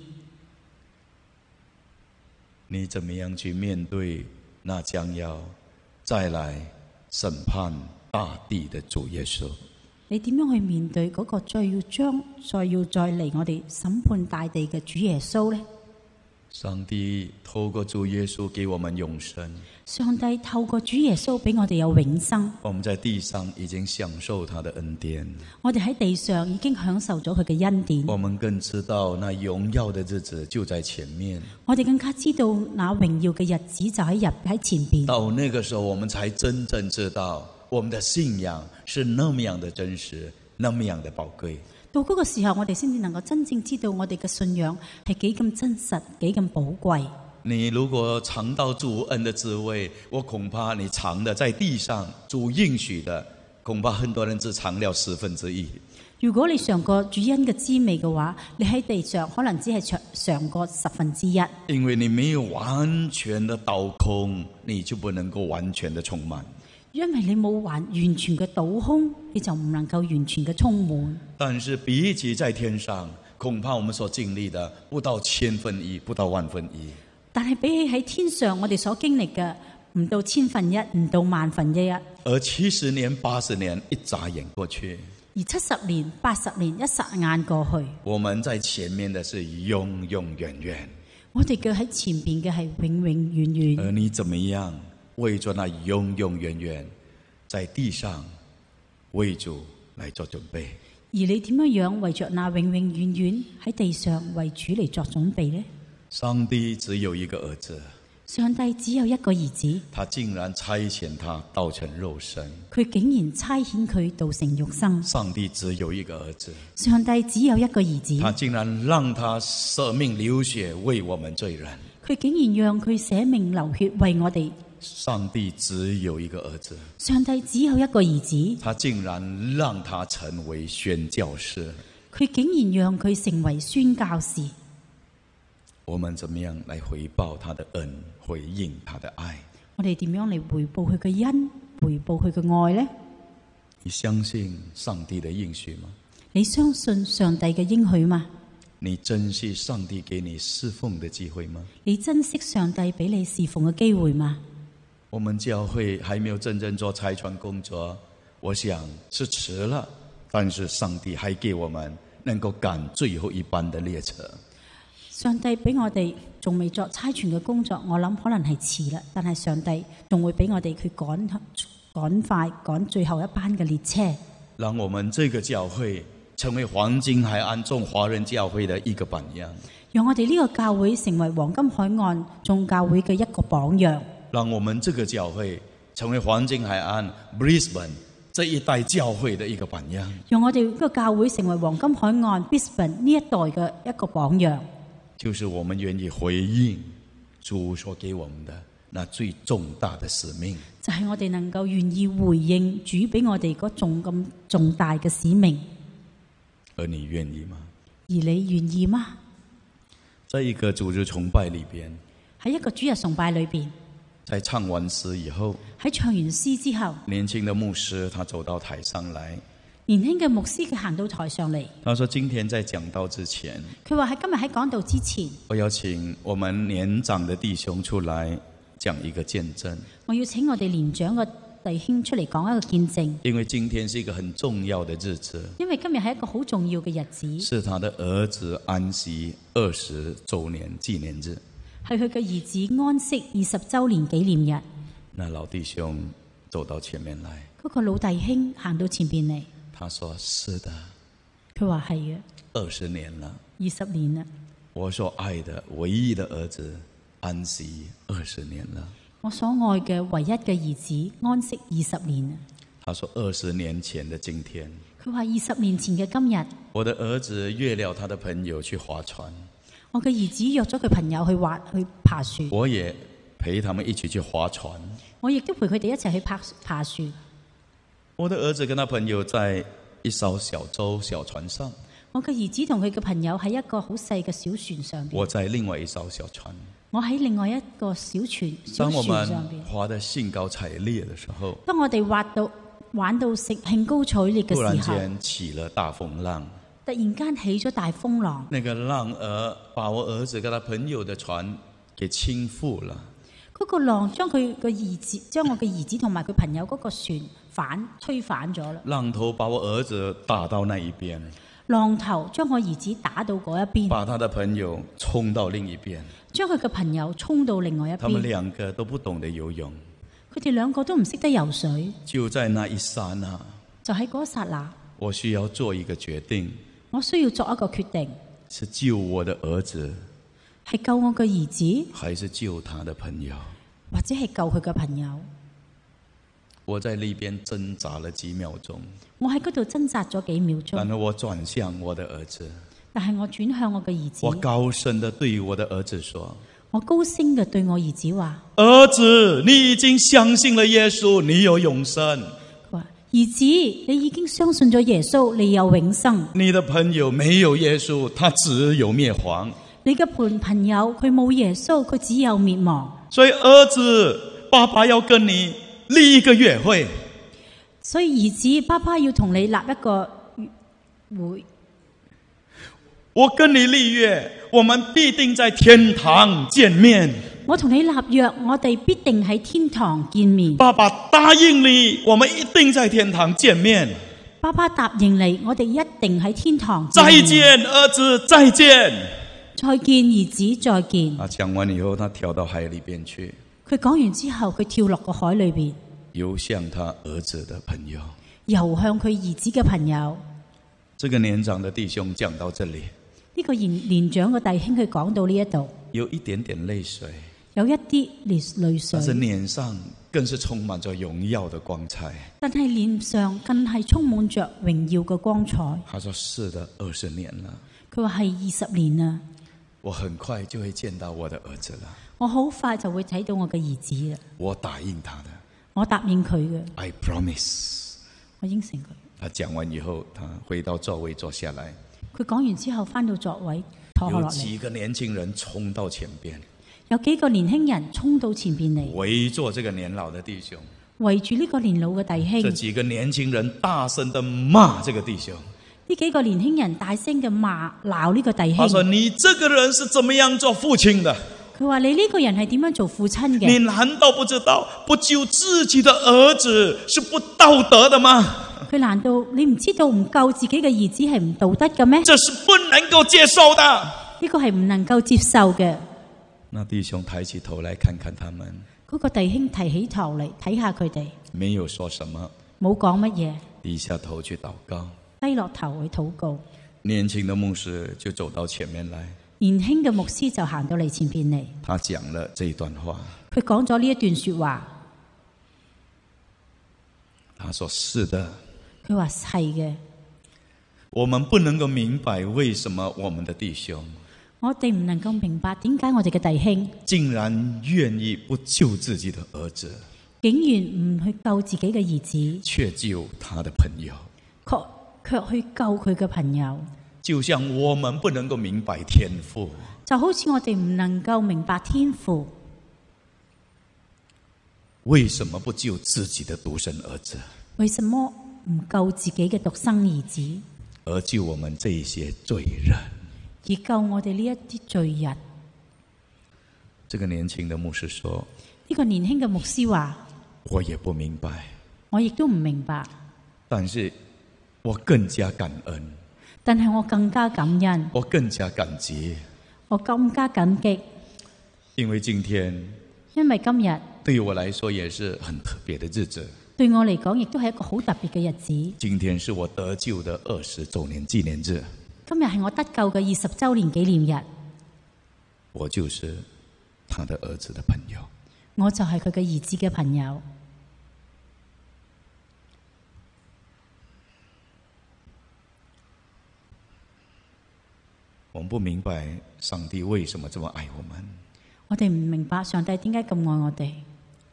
你怎麼樣去面對那將要再來審判大地的主耶穌？ 你點樣去面對嗰個再要將再要再嚟我哋審判大地嘅主耶穌呢？ 上帝透過主耶穌給我們永生， 上帝透過主耶穌俾我哋有永生。 我們在地上已經享受他的恩典， 我哋喺地上已經享受咗佢嘅恩典。 我們更知道那榮耀的日子就在前面， 我哋更加知道那榮耀嘅日子就喺入喺前邊。 到那個時候我們才真正知道我們的信仰是那麼樣的真實，那麼樣的寶貴。 到嗰個時候，我哋先至能夠真正知道我哋嘅信仰係幾咁真實，幾咁寶貴。 你如果嘗到主恩的滋味，我恐怕你嘗的在地上主應許的，恐怕很多人只嘗了十分之一。 如果你嘗過主恩嘅滋味嘅話，你喺地上可能只係嘗嘗過十分之一。 因為你沒有完全的倒空，你就不能夠完全的充滿。 因為你冇完完全嘅倒空，你就唔能夠完全嘅充滿。 但是比起在天上，恐怕我們所經歷的不到千分一，不到萬分一。 但係比起喺天上我哋所經歷嘅，唔到千分一，唔到萬分一。 而七十年、八十年一眨眼過去， 而七十年、八十年一霎眼過去， 我們在前面的是永永遠遠。 我哋嘅喺前邊嘅係永永遠遠。 而你怎麼樣為着那永永遠遠，在地上為主來做準備？ 而你點樣樣為着那永永遠遠喺地上為主嚟作準備呢？ 上帝只有一個兒子， 上帝只有一個兒子， 他竟然差遣他道成肉身。 佢竟然差遣佢道成肉身。 上帝只有一個兒子， 上帝只有一個兒子， 他竟然讓他捨命流血為我們罪人。 佢竟然讓佢捨命流血為我哋。 上帝只有一個兒子， 上帝只有一個兒子， 他竟然讓他成為宣教士。 佢竟然讓佢成為宣教士。 我們怎麼樣來回報他的恩，回應他的愛？ 我哋點樣嚟回報佢嘅恩，回報佢嘅愛呢？ 你相信上帝的應許嗎？ 你相信上帝嘅應許嗎？ 你珍惜上帝給你侍奉的機會嗎？ 你珍惜上帝俾你侍奉嘅機會嗎？ 我們教會還沒有真正做差傳工作，我想是遲了，但是上帝還給我們能夠趕最後一班的列車。 上帝俾我哋仲未作差傳嘅工作，我諗可能係遲啦，但係上帝仲會俾我哋去趕趕快趕最後一班嘅列車， 讓我們這個教會成為黃金海岸眾華人教會的一個榜樣， 讓我哋呢個教會成為黃金海岸眾教會嘅一個榜樣， 讓我們這個教會成為黃金海岸 Brisbane 這一代教會的一個榜樣。 讓我哋呢個教會成為黃金海岸 Brisbane 呢一代嘅一個榜樣。 就是我們願意回應主所給我們的那最重大的使命。 就係我哋能夠願意回應主俾我哋嗰種咁重大嘅使命。 而你願意嗎？ 而你願意嗎？ 在一個主日崇拜裏邊， 喺一個主日崇拜裏邊， 在唱完詩以後， 喺唱完詩之後， 年輕的牧師他走到台上來， 年輕嘅牧師佢行到台上嚟， 他說：今天在講道之前， 佢話喺今日喺講道之前， 我要請我們年長的弟兄出來講一個見證。 我要請我哋年長嘅弟兄出嚟講一個見證， 因為今天是一個很重要的日子， 因為今日係一個好重要嘅日子， 是他的兒子安息二十周年紀念日， 係佢嘅兒子安息二十周年紀念日。 那老弟兄走到前面來， 嗰個老弟兄行到前邊嚟， 他說：是的， 佢話係嘅， 二十年了， 二十年啦， 我所愛的唯一的兒子安息二十年了。 我所愛嘅唯一嘅兒子安息二十年啦。 他說：二十年前的今天， 佢話二十年前嘅今日， 我的兒子約了他的朋友去划船， 我嘅兒子約咗佢朋友去滑去爬樹， 我也陪他們一起去划船。 我亦都陪佢哋一齊去爬爬樹。 我的兒子跟他朋友在一艘小舟小船上， 我嘅兒子同佢嘅朋友喺一個好細嘅小船上邊， 我在另外一艘小船。 我喺另外一個小船小當我船上邊們。划得興高采烈的時候， 當我哋滑到玩到食興高采烈嘅突然時候， 間起了大風浪， 突然間起咗大風浪， 那個浪兒把我兒子跟他朋友的船給傾覆了。 嗰個浪將佢個兒子，將我嘅兒子同埋佢朋友嗰個船反推反咗啦。 浪頭把我兒子打到那一邊， 浪頭將我兒子打到嗰一邊， 把他的朋友衝到另一邊。 將佢嘅朋友衝到另外一邊。 他們兩個都不懂得游泳， 佢哋兩個都唔識得游水。 就在那一剎那， 就喺嗰一剎那， 我需要做一個決定， 我需要作一個決定， 是救我的兒子， 係救我嘅兒子， 還是救他的朋友？ 或者係救佢嘅朋友。 我在那邊掙扎了幾秒鐘， 我喺嗰度掙扎咗幾秒鐘， 然後我轉向我的兒子， 但係我轉向我嘅兒子， 我高聲地對我的兒子說： 我高聲嘅對我兒子話： 兒子，你已經相信了耶穌，你有永生。 佢話：兒子，你已經相信咗耶穌，你有永生。 你的朋友沒有耶穌，他只有滅亡。 你嘅朋朋友佢冇耶穌，佢只有滅亡。 所以兒子，爸爸要跟你立一個約會。 所以兒子，爸爸要同你立一個會。 我跟你立約，我們必定在天堂見面。 我同你立約，我哋必定喺天堂見面。 爸爸答應你，我們一定在天堂見面。 爸爸答應你，我哋一定喺天堂見面。 再見，兒子，再見。 再見，兒子，再見。 啊，講完以後，他跳到海裏邊去。 佢講完之後，佢跳落個海裏邊， 游向他兒子的朋友， 游向佢兒子嘅朋友。 這個年長的弟兄講到這裏， 呢個年年長嘅弟兄佢講到呢一度， 有一點點淚水， 有一啲淚淚水， 但是臉上更是充滿着榮耀的光彩。 但係臉上更係充滿着榮耀嘅光彩。 他說：是的，二十年了。 佢話係二十年啦， 我很快就會見到我的兒子了。 我好快就會睇到我嘅兒子啦。 我答應他的， 我答應佢嘅， I promise。 我應承佢。 他講完以後，他回到座位坐下來。 佢講完之後，翻到座位坐有落嚟。 幾個年輕人衝到前邊， 有幾個年輕人衝到前邊嚟， 圍住這個年老的弟兄。 圍住呢個年老嘅弟兄。 這幾個年輕人大聲地罵這個弟兄。 呢幾個年輕人大聲嘅罵鬧呢個弟兄。 他說：你這個人是怎麼樣做父親的？ 佢話：你呢個人係點樣做父親嘅？ 你難道不知道不救自己的兒子是不道德的嗎？ 佢難道你唔知道唔救自己嘅兒子係唔道德嘅咩？ 這是不能夠接受的。 呢個係唔能夠接受嘅。 那弟兄抬起頭來看看他們， 嗰個弟兄提起頭嚟睇下佢哋， 沒有說什麼， 冇講乜嘢， 低下頭去禱告。 低落頭去禱告。 年輕的牧師就走到前面來， 年輕嘅牧師就行到嚟前邊嚟， 他講了這一段話。 佢講咗呢一段說話。 他說：是的， 佢話係嘅。 我們不能夠明白為什麼我們的弟兄， 我哋唔能夠明白點解我哋嘅弟兄竟然願意不救自己的兒子， 竟然唔去救自己嘅兒子， 卻救他的朋友， 卻卻去救佢嘅朋友。 就像我們不能夠明白天父， 就好似我哋唔能夠明白天父為什麼不救自己的獨生兒子， 為什麼唔救自己嘅獨生兒子， 而救我們這一些罪人。 而救我哋呢一啲罪人。 這個年輕的牧師說： 呢個年輕嘅牧師話： 我也不明白， 我亦都唔明白， 但是我更加感恩， 但係我更加感恩， 我更加感激， 我更加感激， 因為今天因為今日對於我來說也是很特別的日子。 對我嚟講亦都係一個好特別嘅日子。 今天是我得救的二十周年紀念日。 今日係我得救嘅二十周年紀念日。 我就是他的兒子的朋友， 我就係佢嘅兒子嘅朋友。 我們不明白上帝為什麼這麼愛我們， 我哋唔明白上帝點解咁愛我哋，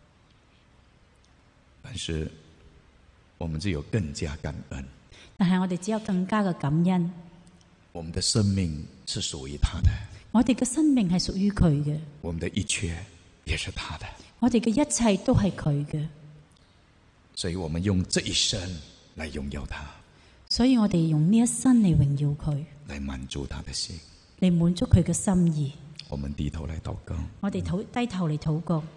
但是我們只有更加感恩。 但係我哋只有更加嘅感恩。 我們的生命是屬於他的， 我哋嘅生命係屬於佢嘅， 我們的一切也是他的， 我哋嘅一切都係佢嘅， 所以我們用這一生來榮耀他， 所以我哋用呢一生嚟榮耀佢， 來滿足他的心， 嚟滿足佢嘅心意。 我們低頭來禱告， 我哋禱低頭嚟禱告。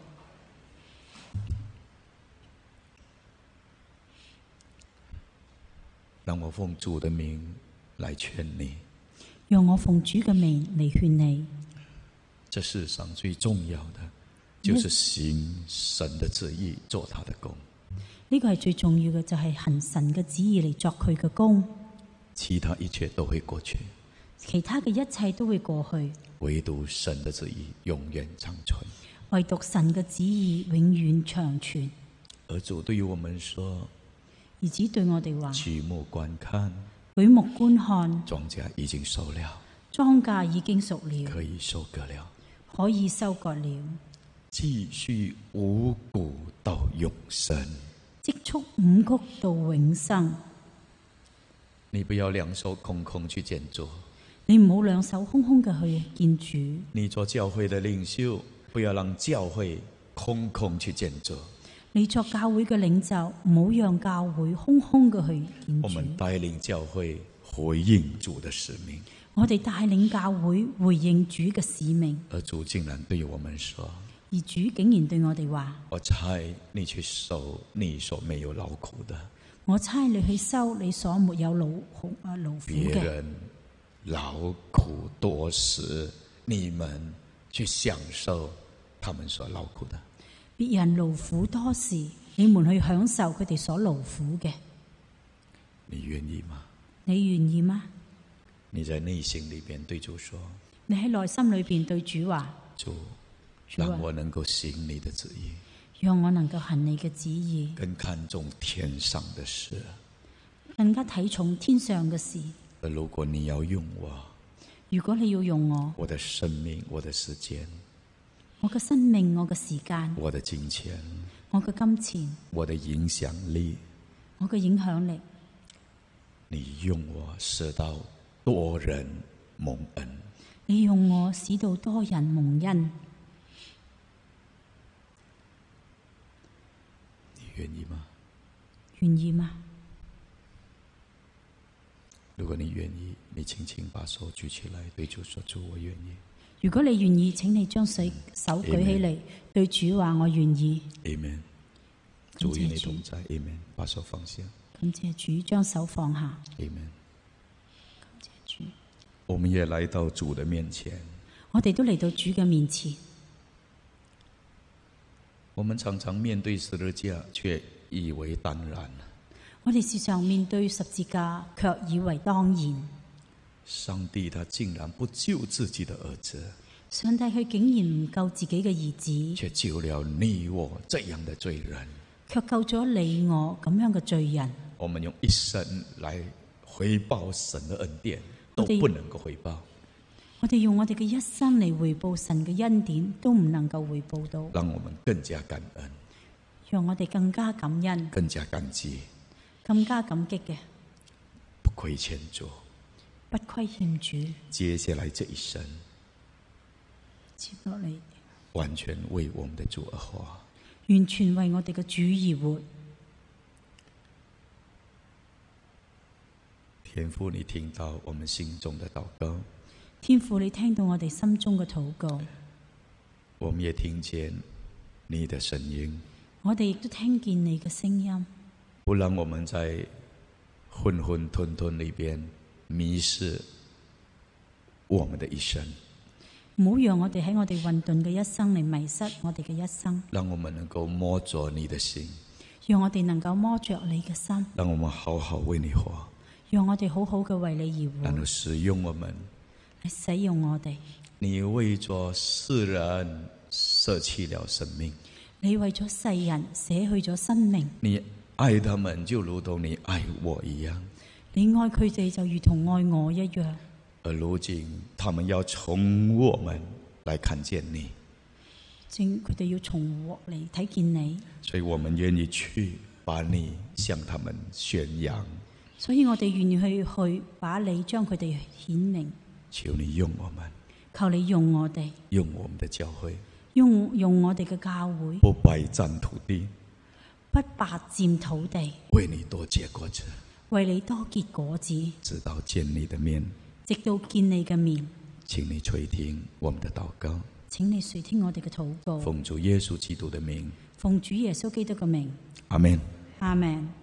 讓我奉主的名來勸你， 讓我奉主嘅名嚟勸你。 這世上最重要的就是行神的旨意，做他的工。 呢個係最重要嘅，就係行神嘅旨意嚟作佢嘅工。 其他一切都會過去， 其他嘅一切都會過去， 唯獨神的旨意永遠長存。 唯獨神嘅旨意永遠長存。 而主對於我們說， 兒子對我哋話： 舉目觀看， 舉目觀看， 莊稼已經熟了， 莊稼已經熟了， 可以收割了， 可以收割了， 繼續五穀到永生。 積蓄五穀到永生。 你不要兩手空空去見主， 你唔好兩手空空嘅去見主。 你做教會的領袖，不要讓教會空空去見主。 你作教會嘅領袖，唔好讓教會空空嘅去見主。 我們帶領教會回應主的使命。 我哋帶領教會回應主嘅使命。 而主竟然對我們說， 而主竟然對我哋話： 我差你去收你所沒有勞苦的。 我差你去收你所沒有勞苦啊勞苦嘅。 別人勞苦多時，你們去享受他們所勞苦的。 別人勞苦多時，你們去享受佢哋所勞苦嘅。 你願意嗎？ 你願意嗎？ 你在內心裏邊對主說： 你喺內心裏邊對主話： 主， 主啊， 讓我能夠行你的旨意， 讓我能夠行你嘅旨意， 更看重天上的事， 更加睇重天上嘅事。 而如果你要用我， 如果你要用我， 我的生命，我的時間， 我嘅生命，我嘅時間， 我的金錢， 我嘅金錢， 我的影響力， 我嘅影響力， 你用我使到多人蒙恩， 你用我使到多人蒙恩， 你願意嗎？ 願意嗎？ 如果你願意，你輕輕把手舉起來，對主說：主，我願意。 如果你願意，請你將手手舉起嚟，對主話：我願意。 Amen。主與你同在。Amen。把手放下。 感謝主，將手放下。 Amen。 感謝主。 我們也來到主的面前。 我哋都嚟到主嘅面前。 我們常常面對十字架，卻以為當然。 我哋時常面對十字架，卻以為當然。 上帝他竟然不救自己的兒子， 上帝佢竟然唔救自己嘅兒子， 卻救了你我這樣的罪人， 卻救咗你我咁樣嘅罪人。 我們用一生來回報神的恩典，都不能夠回報。 我哋用我哋嘅一生嚟回報神嘅恩典，都唔能夠回報到。 讓我們更加感恩， 讓我哋更加感恩， 更加感激， 更加感激嘅， 不虧欠主， 不虧欠主。 接下來這一生， 接落嚟， 完全為我們的主而活， 完全為我哋嘅主而活。 天父，你聽到我們心中的禱告， 天父，你聽到我哋心中嘅禱告， 我們也聽見你的聲音， 我哋亦都聽見你嘅聲音。 不讓我們在混混沌沌裏邊迷失我們的一生， 唔好讓我哋喺我哋混沌嘅一生嚟迷失我哋嘅一生。 讓我們能夠摸着你的心， 讓我哋能夠摸着你嘅心， 讓我們好好為你活， 讓我哋好好嘅為你而活， 然後使用我們， 嚟使用我哋。 你為咗世人捨棄了生命， 你為咗世人捨去咗生命， 你愛他們就如同你愛我一樣， 你愛佢哋就如同愛我一樣。 而如今他們要從我們來看見你， 正佢哋要從我嚟睇見你， 所以我們願意去把你向他們宣揚， 所以我哋願意去去把你將佢哋顯明。 求你用我們， 求你用我哋， 用我們的教會， 用用我哋嘅教會， 不白佔土地， 不白佔土地， 為你多結果子， 為你多結果子， 直到見你的面， 直到見你嘅面。 請你垂聽我們的禱告， 請你垂聽我哋嘅禱告， 奉主耶穌基督的名， 奉主耶穌基督嘅名， 阿們。 阿們。